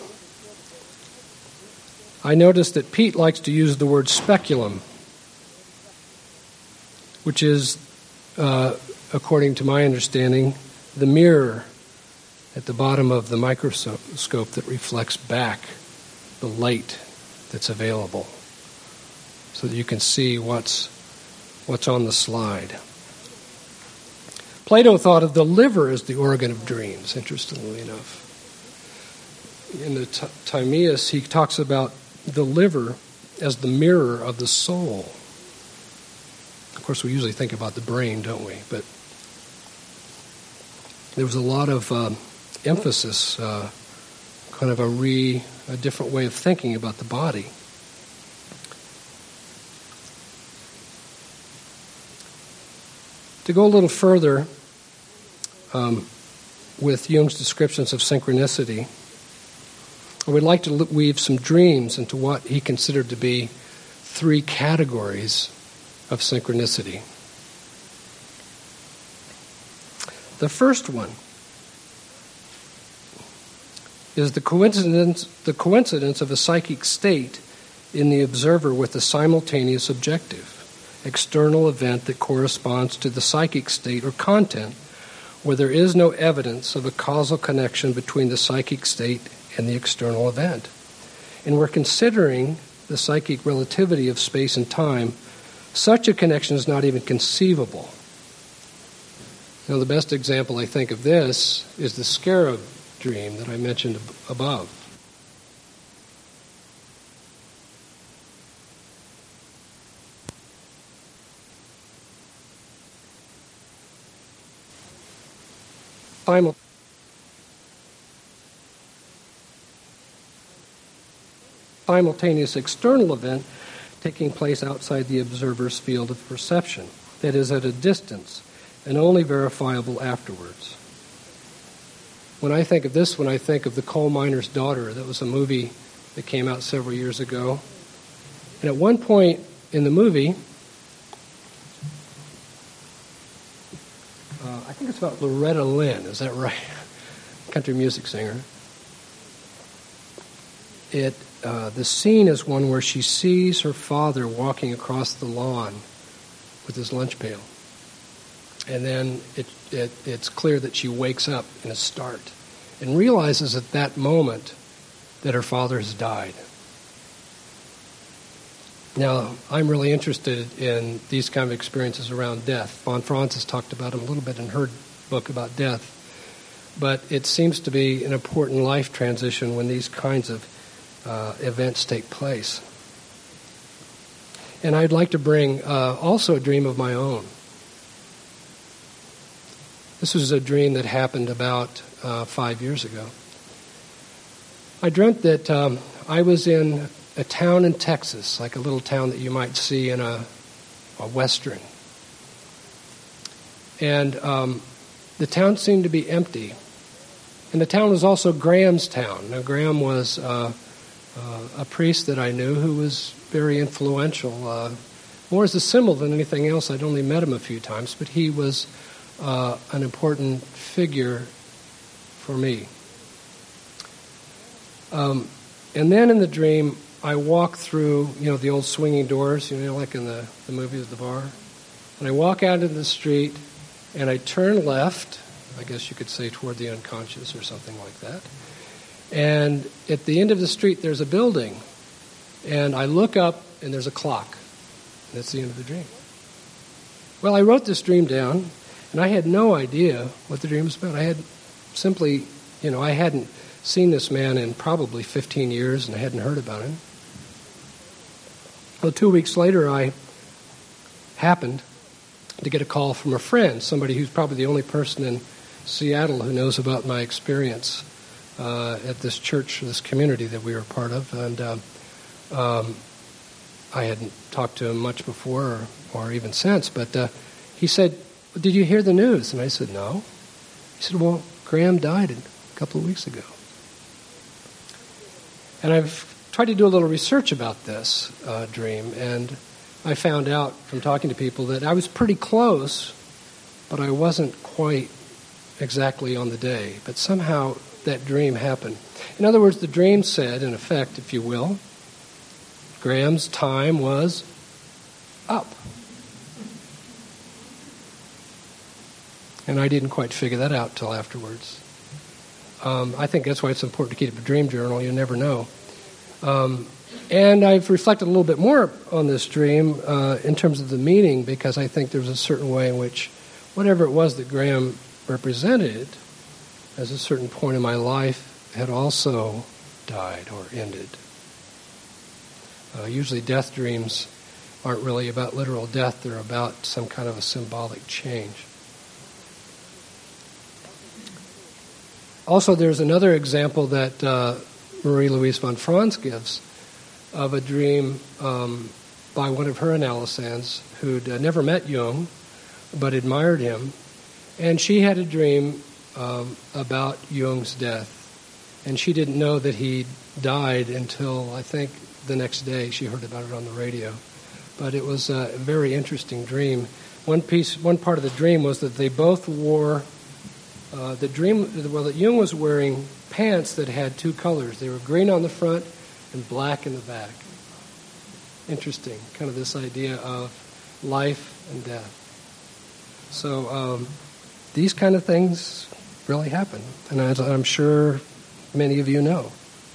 I noticed that Pete likes to use the word speculum, which is, according to my understanding, the mirror at the bottom of the microscope that reflects back the light that's available so that you can see what's on the slide. Plato thought of the liver as the organ of dreams, interestingly enough. In the Timaeus, he talks about the liver as the mirror of the soul. Of course, we usually think about the brain, don't we? But there was a lot of emphasis, kind of a different way of thinking about the body. To go a little further with Jung's descriptions of synchronicity, I would like to weave some dreams into what he considered to be three categories of synchronicity. The first one is the coincidence of a psychic state in the observer with a simultaneous objective, external event that corresponds to the psychic state or content, where there is no evidence of a causal connection between the psychic state and the external event. And we're considering the psychic relativity of space and time. Such a connection is not even conceivable. Now, the best example, I think, of this is the scarab dream that I mentioned above. Simultaneous external event taking place outside the observer's field of perception, that is, at a distance, and only verifiable afterwards. When I think of this one, I think of The Coal Miner's Daughter. That was a movie that came out several years ago. And at one point in the movie, I think it's about Loretta Lynn, is that right? Country music singer. The scene is one where she sees her father walking across the lawn with his lunch pail. And then it's clear that she wakes up in a start and realizes at that moment that her father has died. Now, I'm really interested in these kind of experiences around death. Von Franz has talked about them a little bit in her book about death. But it seems to be an important life transition when these kinds of events take place. And I'd like to bring also a dream of my own. This was a dream that happened about 5 years ago. I dreamt that I was in a town in Texas, like a little town that you might see in a Western. And the town seemed to be empty. And the town was also Graham's town. Now, Graham was a priest that I knew who was very influential, more as a symbol than anything else. I'd only met him a few times, but he was an important figure for me. And then in the dream, I walk through, the old swinging doors, like in the movies, the bar. And I walk out into the street, and I turn left, I guess you could say toward the unconscious or something like that. And at the end of the street, there's a building. And I look up, and there's a clock. And that's the end of the dream. Well, I wrote this dream down, and I had no idea what the dream was about. I had simply, I hadn't seen this man in probably 15 years, and I hadn't heard about him. Well, 2 weeks later, I happened to get a call from a friend, somebody who's probably the only person in Seattle who knows about my experience at this church, this community that we were part of. And I hadn't talked to him much before or even since, but he said, "Did you hear the news?" And I said, "No." He said, "Well, Graham died a couple of weeks ago." And I've tried to do a little research about this dream, and I found out from talking to people that I was pretty close, but I wasn't quite exactly on the day. But somehow that dream happened. In other words, the dream said, in effect, if you will, Graham's time was up. And I didn't quite figure that out till afterwards. I think that's why it's important to keep a dream journal. You never know. And I've reflected a little bit more on this dream in terms of the meaning, because I think there's a certain way in which whatever it was that Graham represented as a certain point in my life had also died or ended. Usually death dreams aren't really about literal death. They're about some kind of a symbolic change. Also, there's another example that Marie-Louise von Franz gives of a dream by one of her analysans who'd never met Jung but admired him. And she had a dream about Jung's death. And she didn't know that he died until, I think, the next day. She heard about it on the radio. But it was a very interesting dream. One part of the dream was that they both wore that Jung was wearing pants that had two colors. They were green on the front and black in the back. Interesting, kind of this idea of life and death. So these kind of things really happen, and as I'm sure many of you know.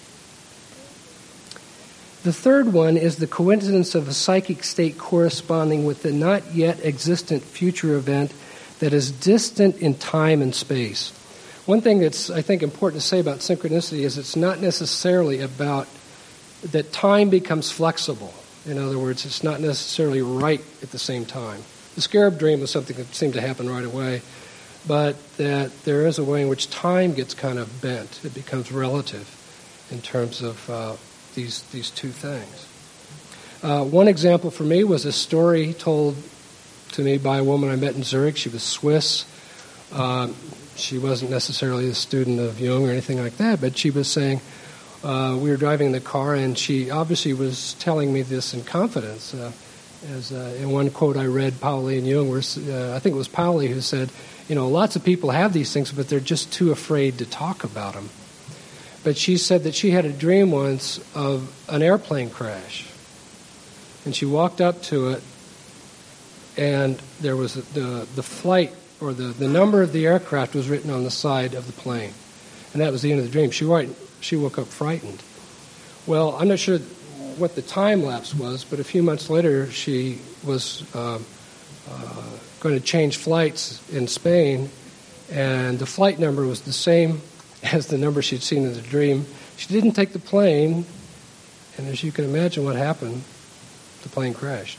The third one is the coincidence of a psychic state corresponding with the not yet existent future event that is distant in time and space. One thing that's, I think, important to say about synchronicity is it's not necessarily about that time becomes flexible. In other words, it's not necessarily right at the same time. The scarab dream was something that seemed to happen right away, but that there is a way in which time gets kind of bent. It becomes relative in terms of these two things. One example for me was a story told to me by a woman I met in Zurich. She was Swiss. She wasn't necessarily a student of Jung or anything like that, but she was saying, we were driving in the car, and she obviously was telling me this in confidence. As in one quote I read, Pauli and Jung, I think it was Pauli who said, lots of people have these things, but they're just too afraid to talk about them. But she said that she had a dream once of an airplane crash. And she walked up to it, and there was the flight, or the number of the aircraft was written on the side of the plane. And that was the end of the dream. She woke up frightened. Well, I'm not sure what the time lapse was, but a few months later she was going to change flights in Spain, and the flight number was the same as the number she'd seen in the dream. She didn't take the plane, and as you can imagine what happened, the plane crashed.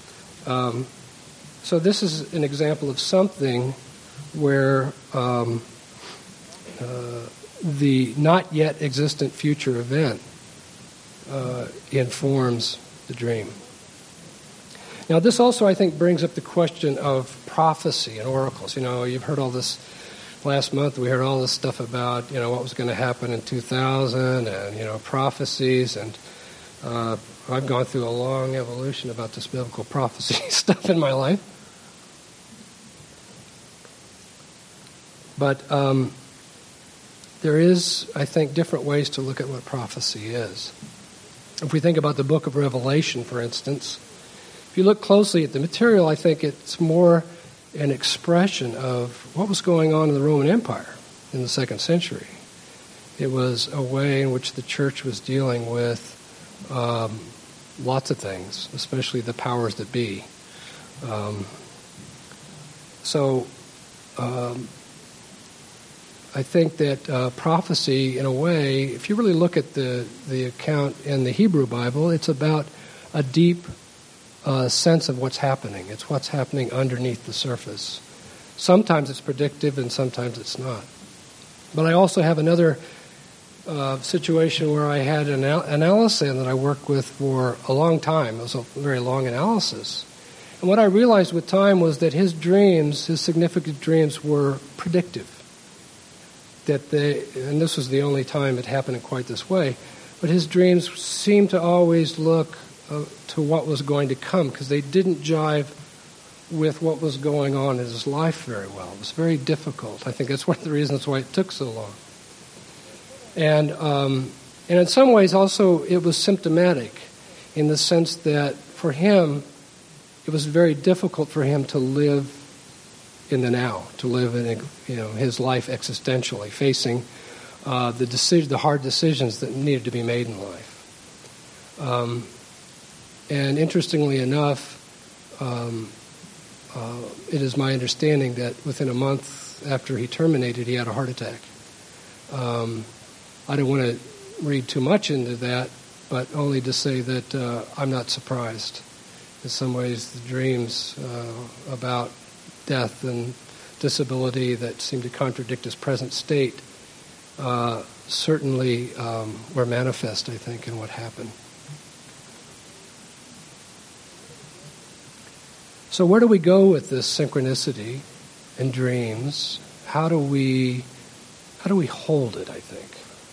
So this is an example of something where the not yet existent future event informs the dream. Now this also, I think, brings up the question of prophecy and oracles. You've heard all this. Last month we heard all this stuff about, what was going to happen in 2000 and, prophecies. And I've gone through a long evolution about this biblical prophecy stuff in my life. But there is, I think, different ways to look at what prophecy is. If we think about the book of Revelation, for instance, if you look closely at the material, I think it's more an expression of what was going on in the Roman Empire in the 2nd century. It was a way in which the church was dealing with lots of things, especially the powers that be. I think that prophecy, in a way, if you really look at the account in the Hebrew Bible, it's about a deep sense of what's happening. It's what's happening underneath the surface. Sometimes it's predictive and sometimes it's not. But I also have another situation where I had an analyst that I worked with for a long time. It was a very long analysis. And what I realized with time was that his dreams, his significant dreams, were predictive. And this was the only time it happened in quite this way, but his dreams seemed to always look to what was going to come, because they didn't jive with what was going on in his life very well. It was very difficult. I think that's one of the reasons why it took so long. And in some ways also it was symptomatic in the sense that for him it was very difficult for him to live in the now, to live in his life existentially, facing the hard decisions that needed to be made in life. And interestingly enough, it is my understanding that within a month after he terminated, he had a heart attack. I don't want to read too much into that, but only to say that I'm not surprised. In some ways, the dreams about death and disability that seem to contradict his present state certainly were manifest, I think, in what happened. So where do we go with this synchronicity and dreams? How do we hold it, I think?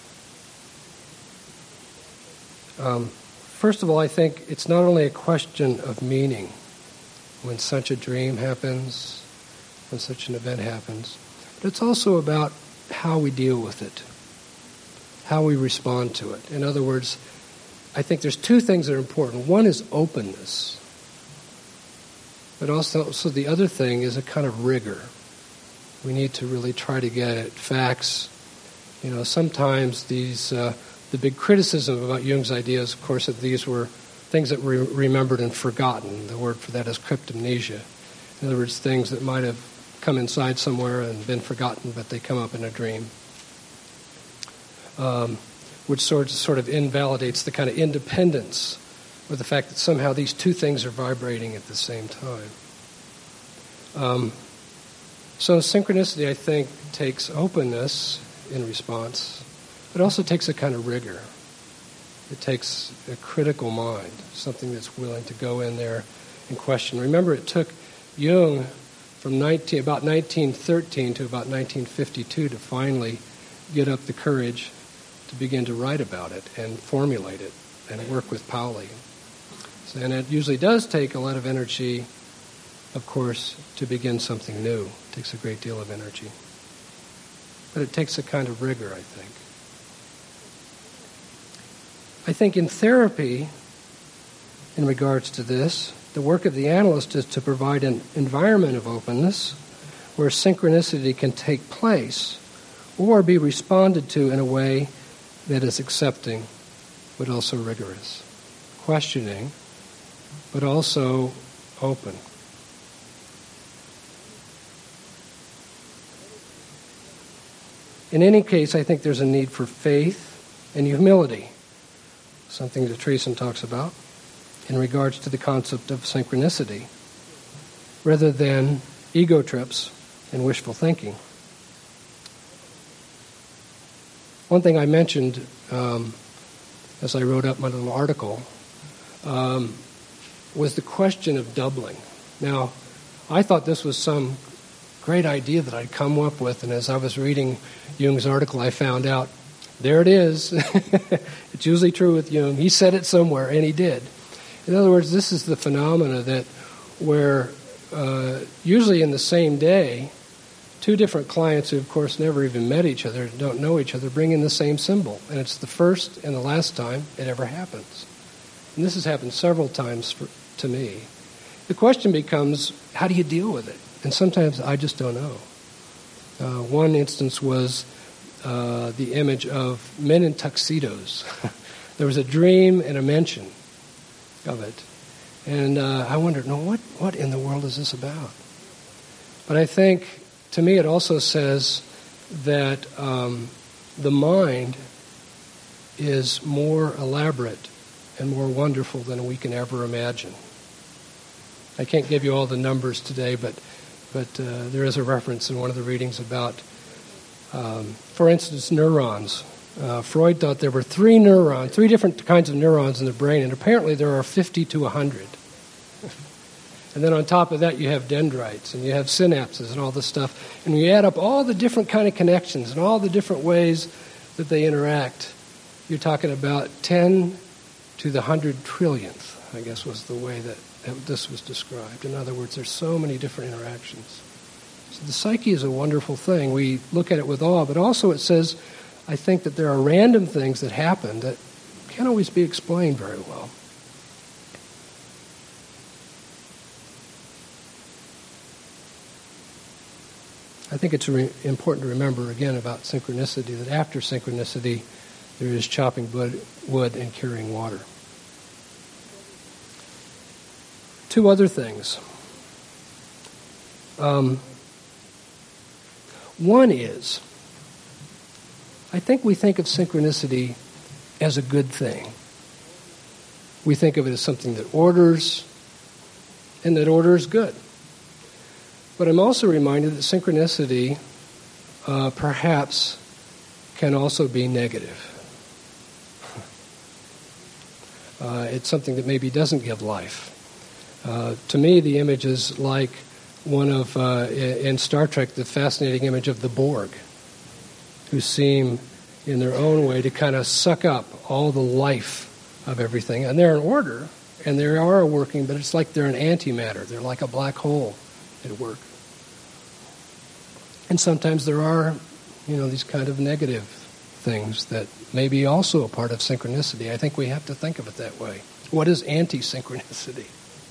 First of all, I think it's not only a question of meaning when such a dream happens, when such an event happens, but it's also about how we deal with it, how we respond to it. In other words, I think there's two things that are important. One is openness, but also the other thing is a kind of rigor. We need to really try to get at facts. Sometimes these the big criticism about Jung's ideas, of course, that these were things that were remembered and forgotten. The word for that is cryptomnesia. In other words, things that might have come inside somewhere and been forgotten, but they come up in a dream, which sort of invalidates the kind of independence or the fact that somehow these two things are vibrating at the same time. So synchronicity, I think, takes openness in response. It also takes a kind of rigor. It takes a critical mind, something that's willing to go in there and question. Remember, it took Jung from about 1913 to about 1952 to finally get up the courage to begin to write about it and formulate it and work with Pauli. And it usually does take a lot of energy, of course, to begin something new. It takes a great deal of energy. But it takes a kind of rigor, I think. I think in therapy, in regards to this, the work of the analyst is to provide an environment of openness where synchronicity can take place or be responded to in a way that is accepting but also rigorous, questioning but also open. In any case, I think there's a need for faith and humility, something that Treason talks about, in regards to the concept of synchronicity, rather than ego trips and wishful thinking. One thing I mentioned as I wrote up my little article was the question of doubling. Now, I thought this was some great idea that I'd come up with, and as I was reading Jung's article, I found out, there it is. It's usually true with Jung. He said it somewhere, and he did. In other words, this is the phenomena that where usually in the same day, two different clients who, of course, never even met each other, don't know each other, bring in the same symbol. And it's the first and the last time it ever happens. And this has happened several times to me. The question becomes, how do you deal with it? And sometimes I just don't know. One instance was the image of men in tuxedos. There was a dream and a mention of it. And I wondered, what in the world is this about? But I think, to me, it also says that the mind is more elaborate and more wonderful than we can ever imagine. I can't give you all the numbers today, but there is a reference in one of the readings about, for instance, neurons. Freud thought there were three different kinds of neurons in the brain, and apparently there are 50 to 100. And then on top of that, you have dendrites, and you have synapses and all this stuff. And when you add up all the different kind of connections and all the different ways that they interact, you're talking about 10 to the 100 trillionth, I guess was the way that this was described. In other words, there's so many different interactions. So the psyche is a wonderful thing. We look at it with awe, but also it says, I think that there are random things that happen that can't always be explained very well. I think it's important to remember again about synchronicity, that after synchronicity, there is chopping wood and carrying water. Two other things. One is, I think we think of synchronicity as a good thing. We think of it as something that orders, and that order is good. But I'm also reminded that synchronicity perhaps can also be negative. It's something that maybe doesn't give life. To me, the image is like one of, in Star Trek, the fascinating image of the Borg, who seem, in their own way, to kind of suck up all the life of everything. And they're in order, and they are working, but it's like they're an antimatter. They're like a black hole at work. And sometimes there are, these kind of negative things that may be also a part of synchronicity. I think we have to think of it that way. What is anti-synchronicity?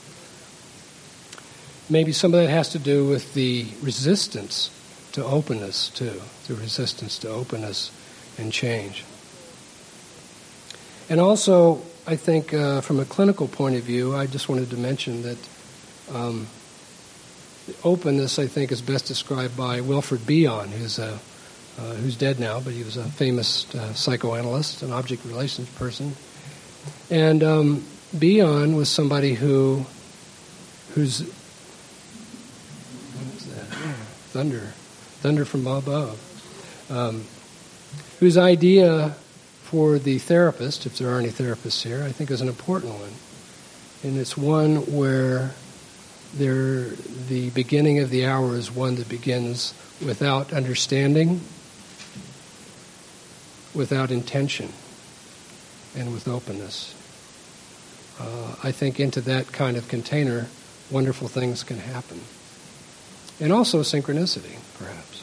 Maybe some of that has to do with the resistance to openness, too. The resistance to openness and change. And also, I think from a clinical point of view, I just wanted to mention that openness, I think, is best described by Wilfred Bion, who's dead now, but he was a famous psychoanalyst, an object relations person. And Bion was somebody whose what is that? Thunder from above. Whose idea for the therapist, if there are any therapists here, I think is an important one. And it's one where the beginning of the hour is one that begins without understanding, without intention, and with openness. I think into that kind of container, wonderful things can happen. And also synchronicity, perhaps.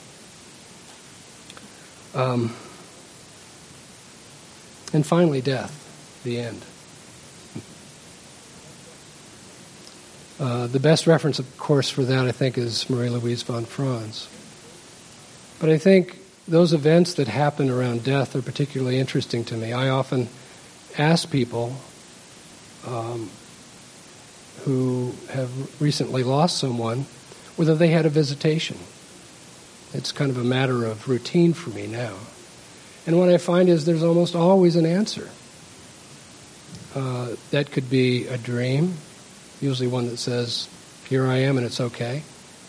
And finally, death, the end. The best reference, of course, for that, I think, is Marie-Louise von Franz. But I think those events that happen around death are particularly interesting to me. I often ask people who have recently lost someone whether they had a visitation. It's kind of a matter of routine for me now. And what I find is there's almost always an answer. That could be a dream, usually one that says, here I am and it's okay.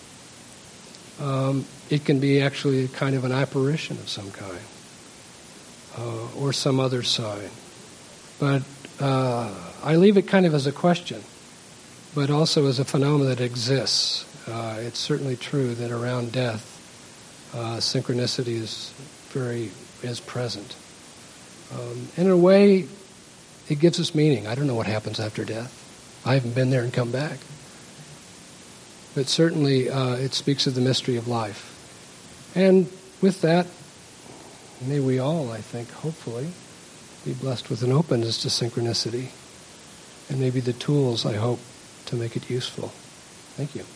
It can be actually a kind of an apparition of some kind, or some other sign. But I leave it kind of as a question, but also as a phenomenon that exists. It's certainly true that around death, synchronicity is present. And in a way, it gives us meaning. I don't know what happens after death. I haven't been there and come back. But certainly it speaks of the mystery of life. And with that, may we all, I think, hopefully, be blessed with an openness to synchronicity, and maybe the tools, I hope, to make it useful. Thank you.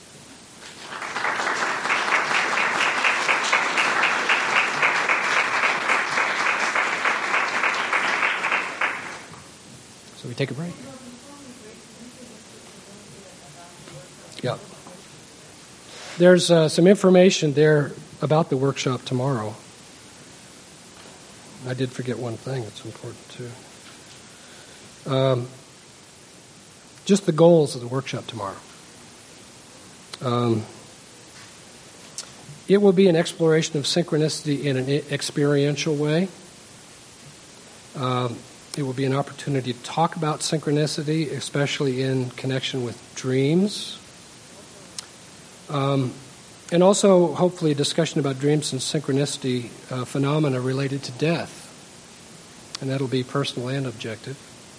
So we take a break. Yeah. There's some information there about the workshop tomorrow. I did forget one thing that's important too. Just the goals of the workshop tomorrow. It will be an exploration of synchronicity in an experiential way. It will be an opportunity to talk about synchronicity, especially in connection with dreams. And also, hopefully, a discussion about dreams and synchronicity phenomena related to death. And that'll be personal and objective.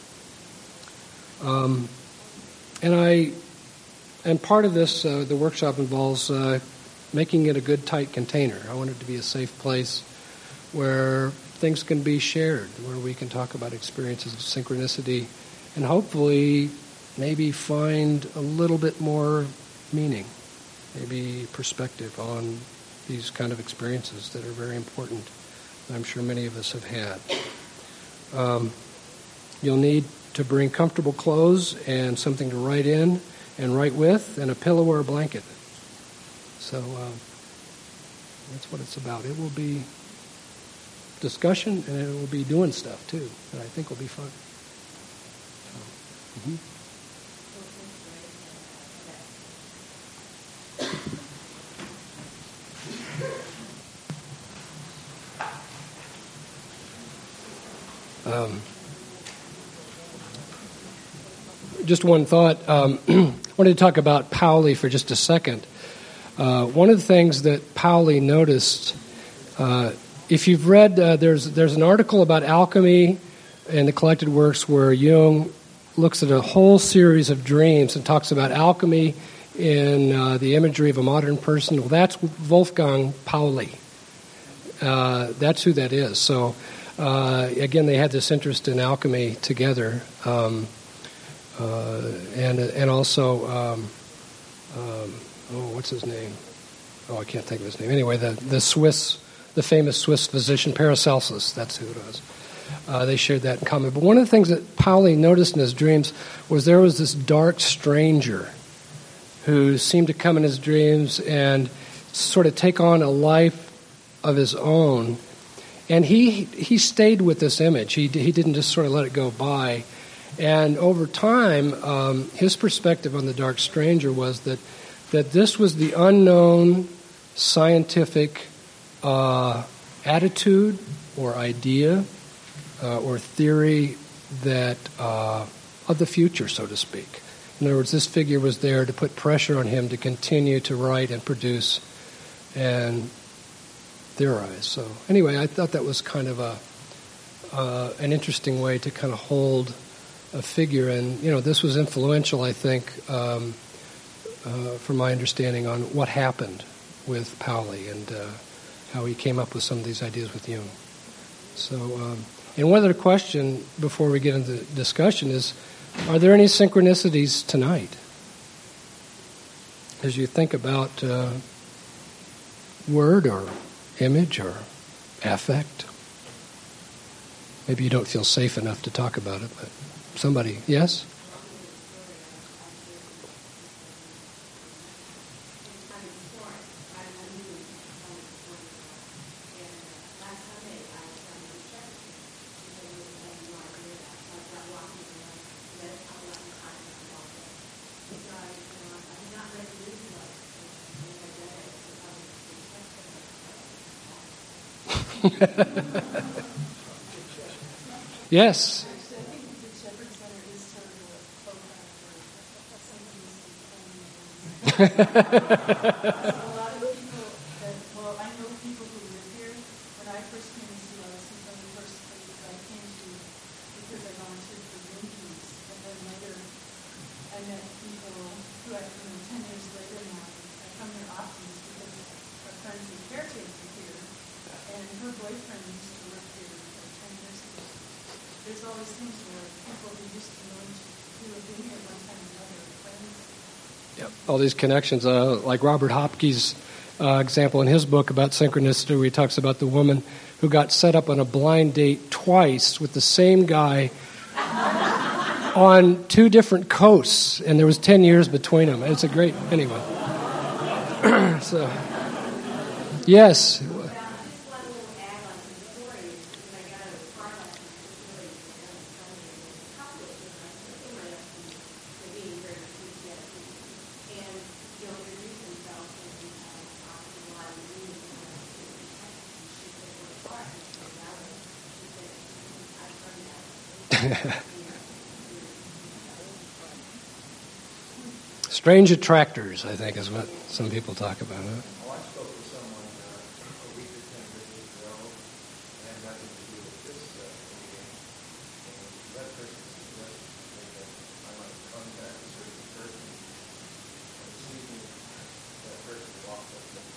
And part of this, the workshop involves making it a good, tight container. I want it to be a safe place where things can be shared, where we can talk about experiences of synchronicity and hopefully maybe find a little bit more meaning, maybe perspective on these kind of experiences that are very important, that I'm sure many of us have had. You'll need to bring comfortable clothes and something to write in and write with, and a pillow or a blanket. So that's what it's about. It will be discussion, and it will be doing stuff, too, that I think will be fun. Just one thought. I wanted to talk about Pauli for just a second. One of the things that Pauli noticed, if you've read, there's an article about alchemy in the collected works where Jung looks at a whole series of dreams and talks about alchemy in the imagery of a modern person. Well, that's Wolfgang Pauli. That's who that is. So, again, they had this interest in alchemy together. And also, what's his name? Oh, I can't think of his name. Anyway, the famous Swiss physician Paracelsus. That's who it was. They shared that in common. But one of the things that Pauli noticed in his dreams was there was this dark stranger who seemed to come in his dreams and sort of take on a life of his own. And he stayed with this image. He didn't just sort of let it go by. And over time, his perspective on the dark stranger was that this was the unknown scientific attitude or idea or theory that of the future, so to speak. In other words, this figure was there to put pressure on him to continue to write and produce and theorize. So anyway, I thought that was kind of an interesting way to kind of hold a figure, and this was influential, I think, from my understanding on what happened with Pauli and how he came up with some of these ideas with Jung. So, and one other question before we get into discussion is, are there any synchronicities tonight? As you think about word or image or affect, maybe you don't feel safe enough to talk about it, but somebody, yes? Yes. A lot of people I know people who live here. When I first came to Seattle, this is one of the first places I came to because I volunteered for Greenpeace. And then later, I met people who I 10 years later now. I come here often because our friends and caretakers here, and her boyfriend used to work here like 10 years ago. There's always things where people who used to know who have been here one time or another are friends. Yep. All these connections, like Robert Hopke's example in his book about synchronicity, where he talks about the woman who got set up on a blind date twice with the same guy on two different coasts, and there was 10 years between them. It's a great, anyway. So, yes. Strange attractors, I think, is what some people talk about. Huh? I spoke with someone a week or 10 days ago, and had nothing to do with this meeting. And that person suggested to me that I might contact a certain person, and it seems to me that person walked up and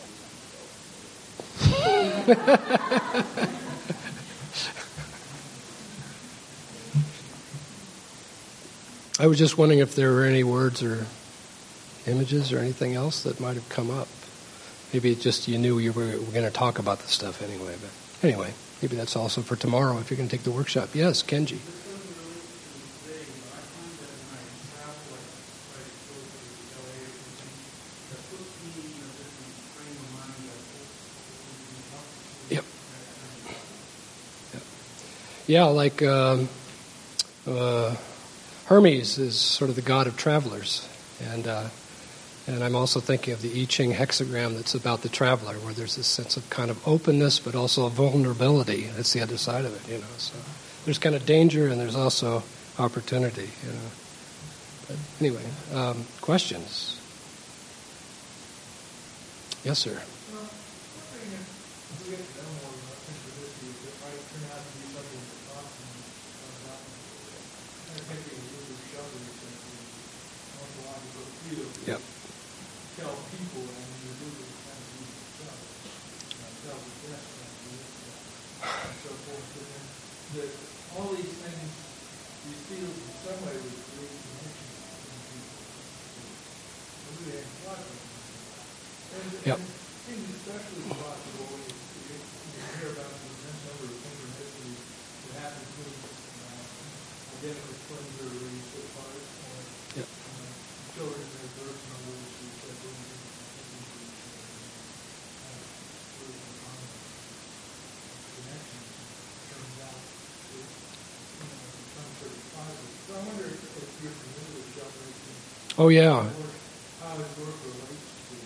I was just wondering if there were any words or images or anything else that might have come up. Maybe it just you knew you were going to talk about the stuff anyway. But anyway, maybe that's also for tomorrow if you're going to take the workshop. Yes, Kenji. Yep. Yeah, like Hermes is sort of the god of travelers, and I'm also thinking of the I Ching hexagram that's about the traveler, where there's this sense of kind of openness, but also a vulnerability. That's the other side of it, you know. So there's kind of danger, and there's also opportunity, you know. But anyway, questions? Yes, sir. Yep. Tell people and you do it kind of yourself. Tell the best and so forth. And that all these things, these fields in some way would create connection between people. We have a lot of them. Yep. It seems especially possible when you hear about the immense number of synchronicities that happen between identical twins that are raised apart, or Yep. children in their birth mothers who said they were connections. Turns out it becomes sort of positive. So I wonder if you're familiar with John. Oh, yeah. How his work relates to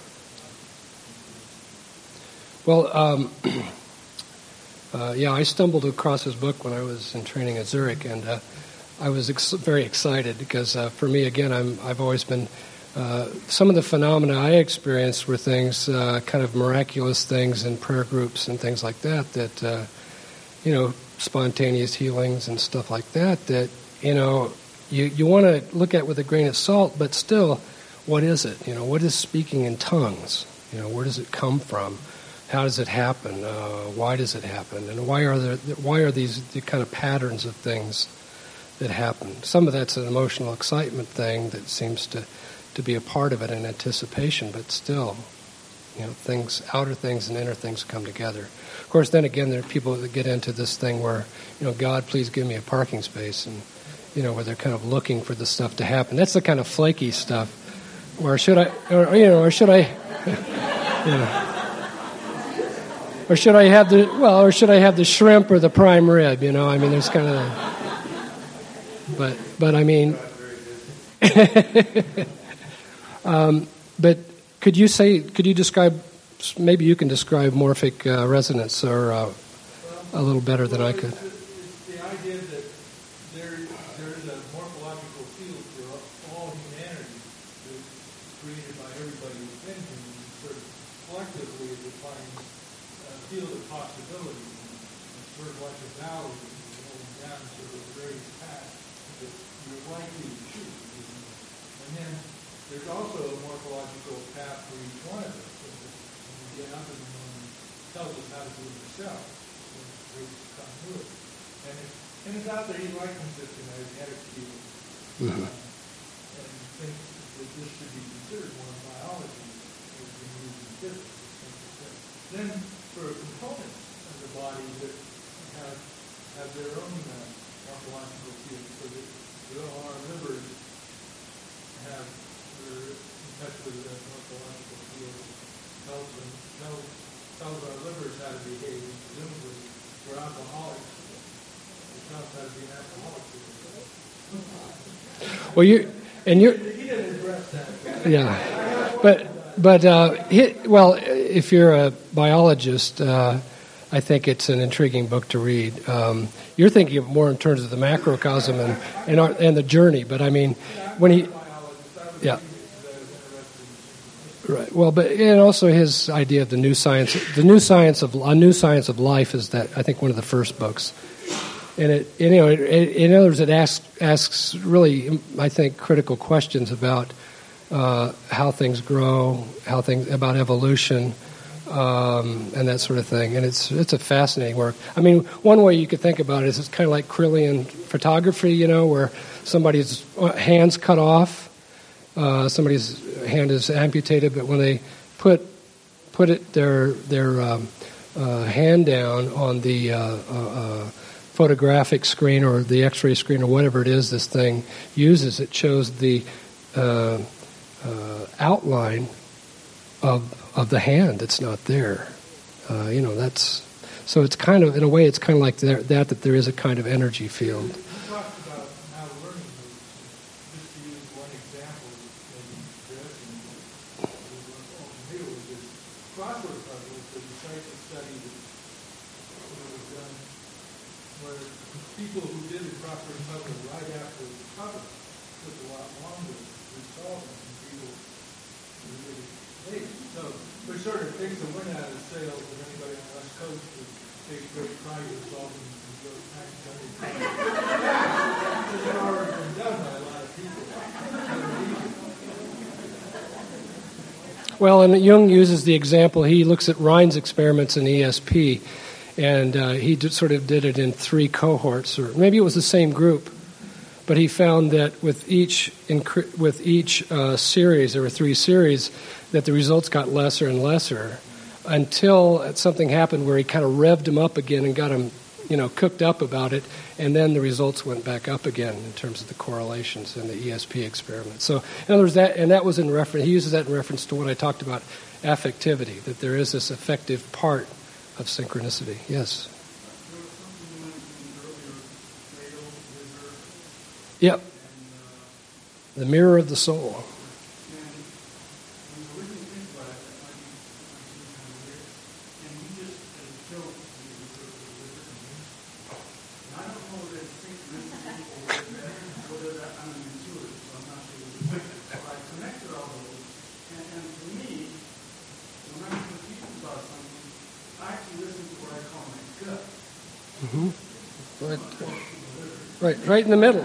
Well, yeah, I stumbled across his book when I was in training at Zurich, and I was very excited because for me, again, I've always been some of the phenomena I experienced were things, kind of miraculous things in prayer groups and things like that, that, you know, spontaneous healings and stuff like that, that, you know, you want to look at with a grain of salt, but still, what is it? You know, what is speaking in tongues? You know, where does it come from? How does it happen? Why does it happen? And why are these the kind of patterns of things that happen? Some of that's an emotional excitement thing that seems to be a part of it in anticipation, but still, you know, things, outer things and inner things come together. Of course, then again, there are people that get into this thing where, you know, God, please give me a parking space, and, you know, where they're kind of looking for the stuff to happen. That's the kind of flaky stuff. Or should I, you know, or should I have the shrimp or the prime rib? You know, I mean, there's kind of, but I mean, but could you describe? Maybe you can describe morphic resonance or a little better than I could. It's the idea that there is a morphological field for all humanity that's created by everybody within him, and sort of collectively it defines a field of possibilities. It's sort of like a valley that's rolling down sort of a raised path that you're likely to choose. And then there's also a morphological path for each one of us. Get up and tells us how to do it himself. There's continuity. And it's out there, he likens it to magnetic field. Mm-hmm. And thinks that this should be considered more in biology as being used in physics. Then for components of the body that have their own morphological field, so that our livers they're in touch with the morphological field. Tells our livers how to behave. Presumably, we're alcoholics. It tells us how to be an alcoholic. Well, he didn't address that. Yeah, but if you're a biologist, I think it's an intriguing book to read. You're thinking of more in terms of the macrocosm and the journey, but I mean, when he, yeah, right. Well, but and also his idea of the new science of life is that I think one of the first books, and in other words, it asks really, I think, critical questions about how things grow, about evolution. And that sort of thing, and it's a fascinating work. I mean, one way you could think about it is it's kind of like Kirlian photography, where somebody's hand's cut off, somebody's hand is amputated, but when they put their hand down on the photographic screen or the X-ray screen or whatever it is this thing uses, it shows the outline of the hand that's not there. That's so it's kind of, in a way, it's kind of like that there is a kind of energy field. You talked about how learning moves. Just to use one example, maybe Chris and this crossword puzzle, the decisive study that was done, where people who did the crossword puzzle right after the cover took a lot longer to solve them than people who did it later. So there's sort of things that went out of sales of anybody on the West Coast who takes great pride in solving those kinds of things. Because they've already been done by a lot of people. Well, and Jung uses the example, he looks at Rhine's experiments in ESP, and he sort of did it in 3 cohorts, or maybe it was the same group, but he found that with each series, there were 3 series, that the results got lesser and lesser until something happened where he kind of revved them up again and got them, cooked up about it, and then the results went back up again in terms of the correlations in the ESP experiment. So, in other words, that was in reference. He uses that in reference to what I talked about, affectivity, that there is this affective part of synchronicity. Yes. Yep. The mirror of the soul. Right in the middle.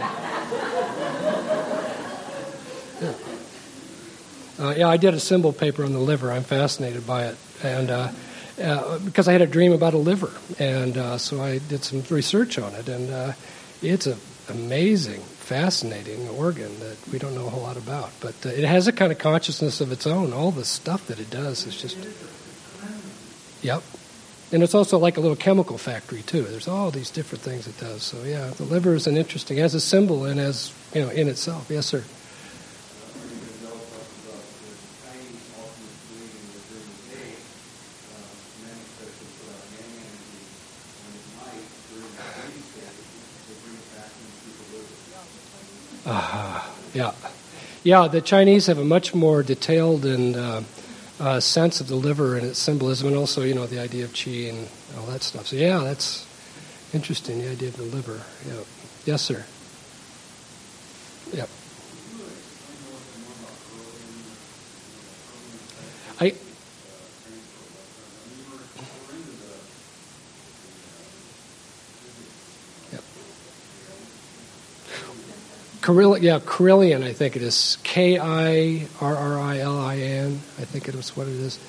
Yeah. I did a symbol paper on the liver. I'm fascinated by it, and because I had a dream about a liver, and so I did some research on it, and it's an amazing, fascinating organ that we don't know a whole lot about, but it has a kind of consciousness of its own. All the stuff that it does is just, yep. And it's also like a little chemical factory, too. There's all these different things it does. So, yeah, the liver is an interesting, as a symbol and as, in itself. Yes, sir. Yeah, the Chinese have a much more detailed and sense of the liver and its symbolism, and also, the idea of qi and all that stuff. So, yeah, that's interesting, the idea of the liver. Yeah. Yes, sir. Yep. Kirlian, I think it is. Kirrillin, I think it was what it is.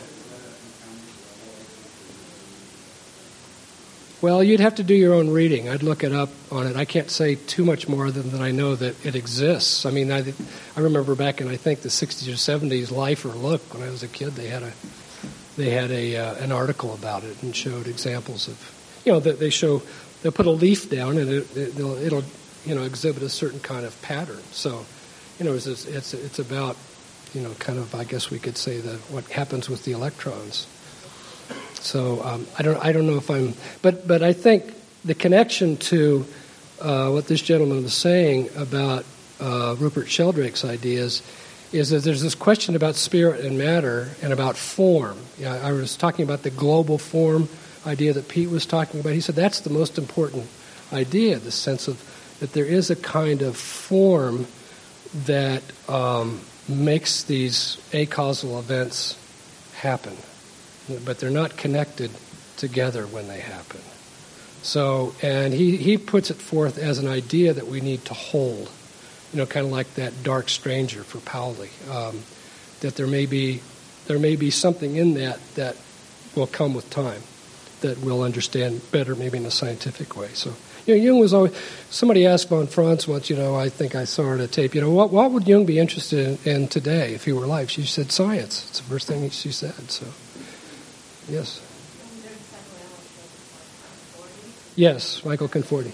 Well, you'd have to do your own reading. I'd look it up on it. I can't say too much more than that I know that it exists. I mean, I remember back in, I think, the 60s or 70s, Life or Look, when I was a kid, they had an article about it and showed examples of, that they'll put a leaf down and it'll exhibit a certain kind of pattern. So, it's about, kind of, I guess we could say that what happens with the electrons. So I don't know if I'm, but I think the connection to what this gentleman was saying about Rupert Sheldrake's ideas is that there's this question about spirit and matter and about form. I was talking about the global form idea that Pete was talking about. He said that's the most important idea, the sense of that there is a kind of form that makes these acausal events happen, but they're not connected together when they happen. So, and he puts it forth as an idea that we need to hold, kind of like that dark stranger for Pauli, that there may be something in that will come with time, that we'll understand better maybe in a scientific way. So, Jung was always, somebody asked von Franz once, I think I saw her on a tape, what would Jung be interested in today if he were alive? She said science. It's the first thing she said, so, yes. Yes, Michael Conforti.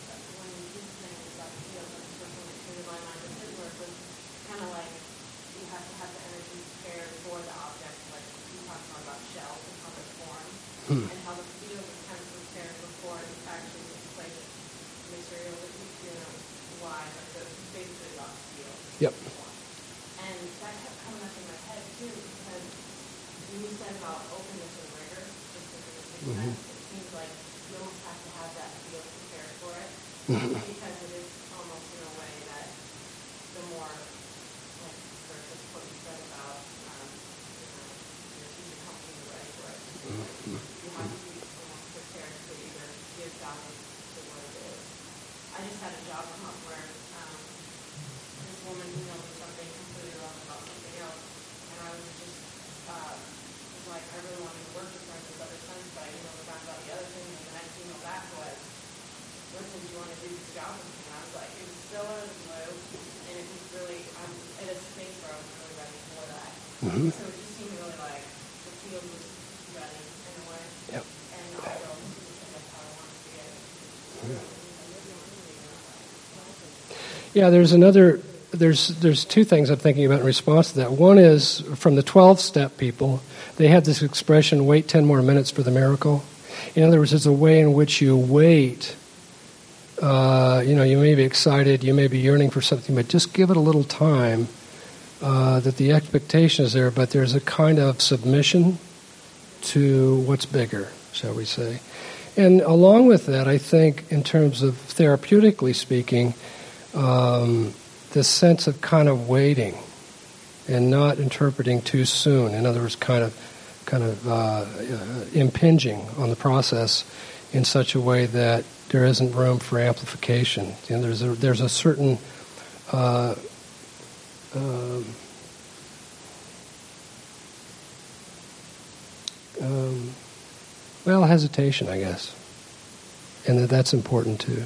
And how the field is kind of prepared before it actually takes place. Material that live, like basically about steel. Yep. And that kept coming up in my head too, because when you said about openness and rigor, just because it makes sense, it seems like you almost have to have that field prepared for it, because it is almost in a way that the more, like, for just what you said about, your teacher helping you ready for it. You have to be almost prepared to either give value to what it is. I just had a job come up where this woman emailed me something completely wrong about something else, and I was just was like, I really wanted to work with her in this other sense, but I emailed her back about the other thing, and the next email back was, listen, do you want to do this job with me? And I was like, it was still in the blue, and it was really, I'm at a space where I was really ready for that. So it just seemed really like the field was ready in a way. Yep. And also, that's how I want to see it. Yeah, there's two things I'm thinking about in response to that. One is from the 12-step people, they had this expression, wait 10 more minutes for the miracle. In other words, there's a way in which you wait. You may be excited, you may be yearning for something, but just give it a little time, that the expectation is there, but there's a kind of submission to what's bigger, shall we say. And along with that, I think in terms of therapeutically speaking, this sense of kind of waiting and not interpreting too soon. In other words, kind of impinging on the process in such a way that there isn't room for amplification. And there's a certain hesitation, I guess, and that's important too.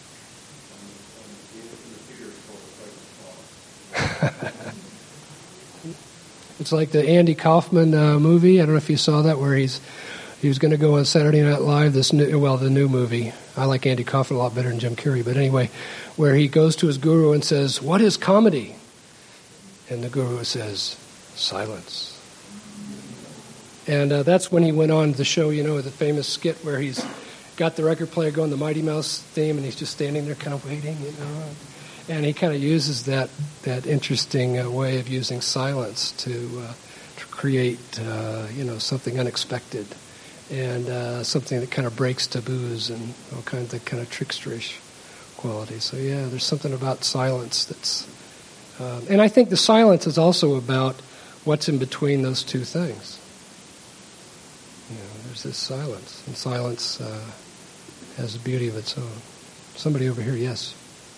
It's like the Andy Kaufman movie. I don't know if you saw that, where he was going to go on Saturday Night Live. The new movie. I like Andy Kaufman a lot better than Jim Carrey, but anyway, where he goes to his guru and says, "What is comedy?" And the guru says, "Silence." And that's when he went on the show, the famous skit where he's got the record player going, the Mighty Mouse theme, and he's just standing there kind of waiting, And he kind of uses that interesting way of using silence to create, something unexpected and something that kind of breaks taboos and all kinds of kind of tricksterish qualities. So yeah, there's something about silence that's, and I think the silence is also about what's in between those two things. There's this silence, and silence has a beauty of its own. Somebody over here, yes.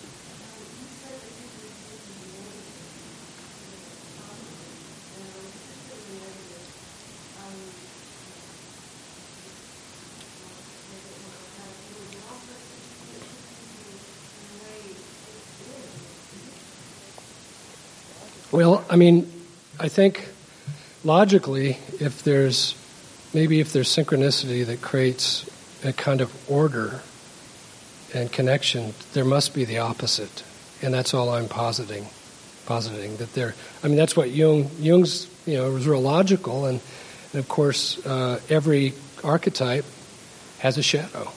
Well, I think logically, if there's synchronicity that creates a kind of order and connection, there must be the opposite, and that's all I'm positing that there. That's what Jung's was real logical, and of course every archetype has a shadow.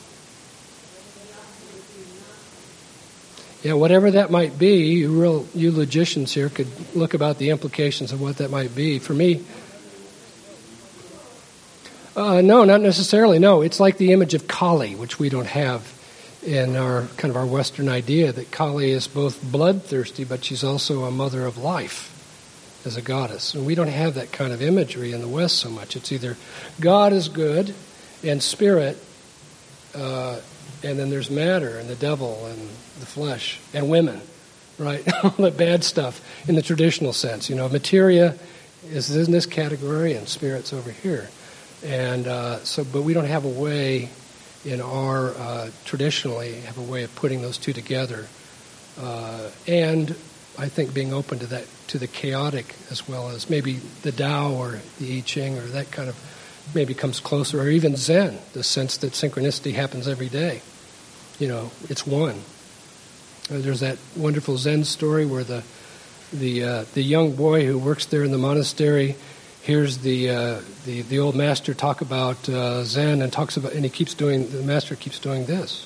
Yeah, whatever that might be, you logicians here could look about the implications of what that might be. For me, No, not necessarily. No, it's like the image of Kali, which we don't have in our kind of our Western idea that Kali is both bloodthirsty, but she's also a mother of life as a goddess. And we don't have that kind of imagery in the West so much. It's either God is good and spirit, and then there's matter and the devil and the flesh and women, right? All the bad stuff in the traditional sense. Materia is in this category and spirit's over here. And but we don't have a way in our, traditionally, have a way of putting those two together. And I think being open to that, to the chaotic, as well as maybe the Tao or the I Ching or that kind of maybe comes closer, or even Zen, the sense that synchronicity happens every day. It's one. There's that wonderful Zen story where the young boy who works there in the monastery hears the old master talk about Zen and the master keeps doing this.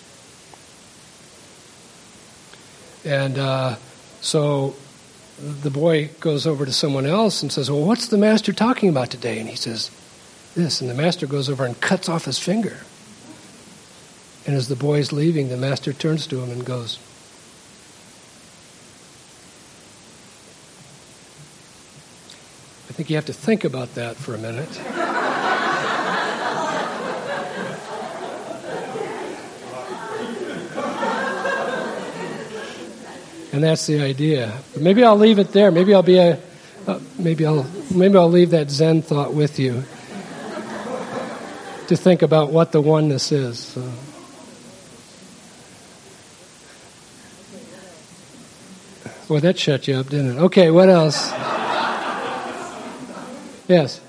And so the boy goes over to someone else and says, well, what's the master talking about today? And he says, this. And the master goes over and cuts off his finger. And as the boy's leaving, the master turns to him and goes, I think you have to think about that for a minute. And that's the idea. But maybe I'll leave it there. Maybe I'll leave that Zen thought with you to think about what the oneness is. So. Well, that shut you up, didn't it? Okay, what else? Yes.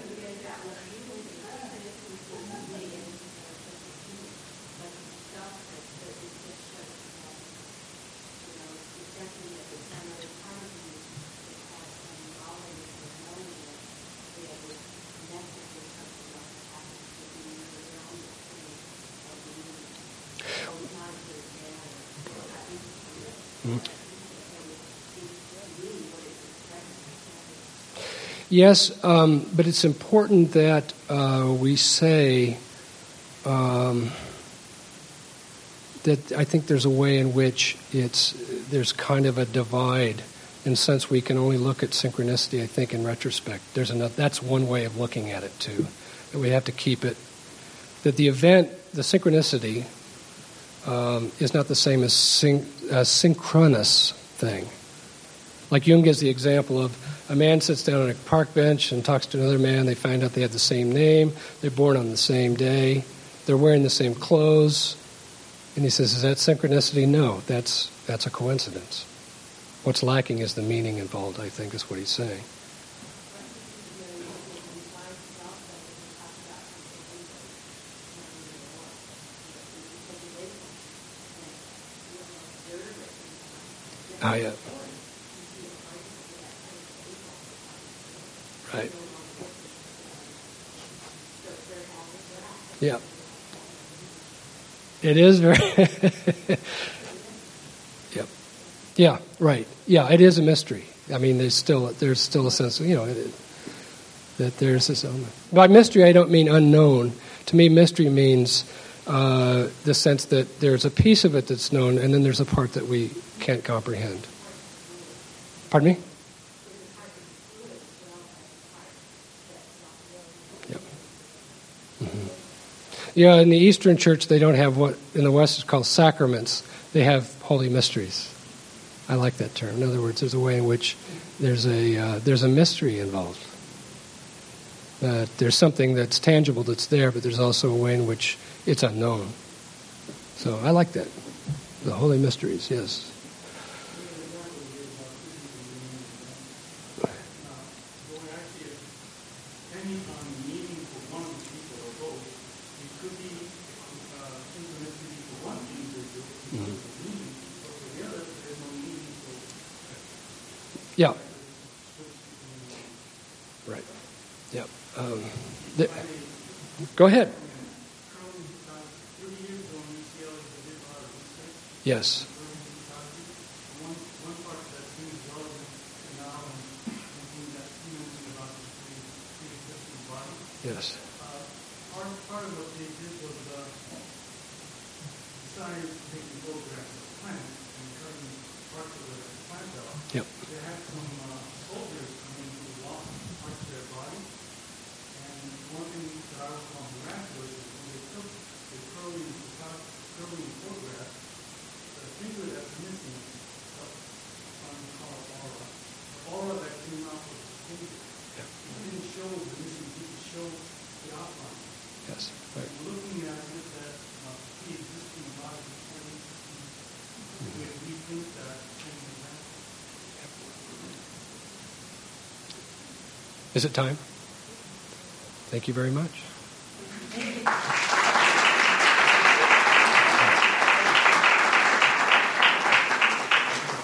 Yes, but it's important that we say that I think there's a way in which there's kind of a divide in the sense we can only look at synchronicity, I think, in retrospect. That's one way of looking at it, too. That we have to keep it, that the event, the synchronicity, is not the same as synchronous thing. Like Jung gives the example of a man sits down on a park bench and talks to another man. They find out they have the same name. They're born on the same day. They're wearing the same clothes. And he says, is that synchronicity? No, that's a coincidence. What's lacking is the meaning involved, I think, is what he's saying. Yeah. Right. Yeah. It is very... Yep. Yeah, right. Yeah, it is a mystery. I mean, there's still a sense of, that there's this element. By mystery, I don't mean unknown. To me, mystery means the sense that there's a piece of it that's known, and then there's a part that we can't comprehend. Pardon me? Yep. Mm-hmm. Yeah, in the Eastern Church, they don't have what in the West is called sacraments. They have holy mysteries. I like that term. In other words, there's a way in which there's a mystery involved. There's something that's tangible that's there, but there's also a way in which it's unknown. So I like that. The holy mysteries, yes. Yeah. Right. Yeah. Go ahead. Yes. Yes. scientists taking photographs of plants and turning parts of the plant out, Yep. they had some soldiers come in who lost parts of their body. And one thing that I was found miraculous is when they took the curling photograph, the finger that's missing, on the call aura, the aura that came out was the finger. Yeah. It didn't show the missing piece, it showed the outline. Yes. Right. And looking at it, that pre-existing body we think that same event. Is it time? Thank you very much.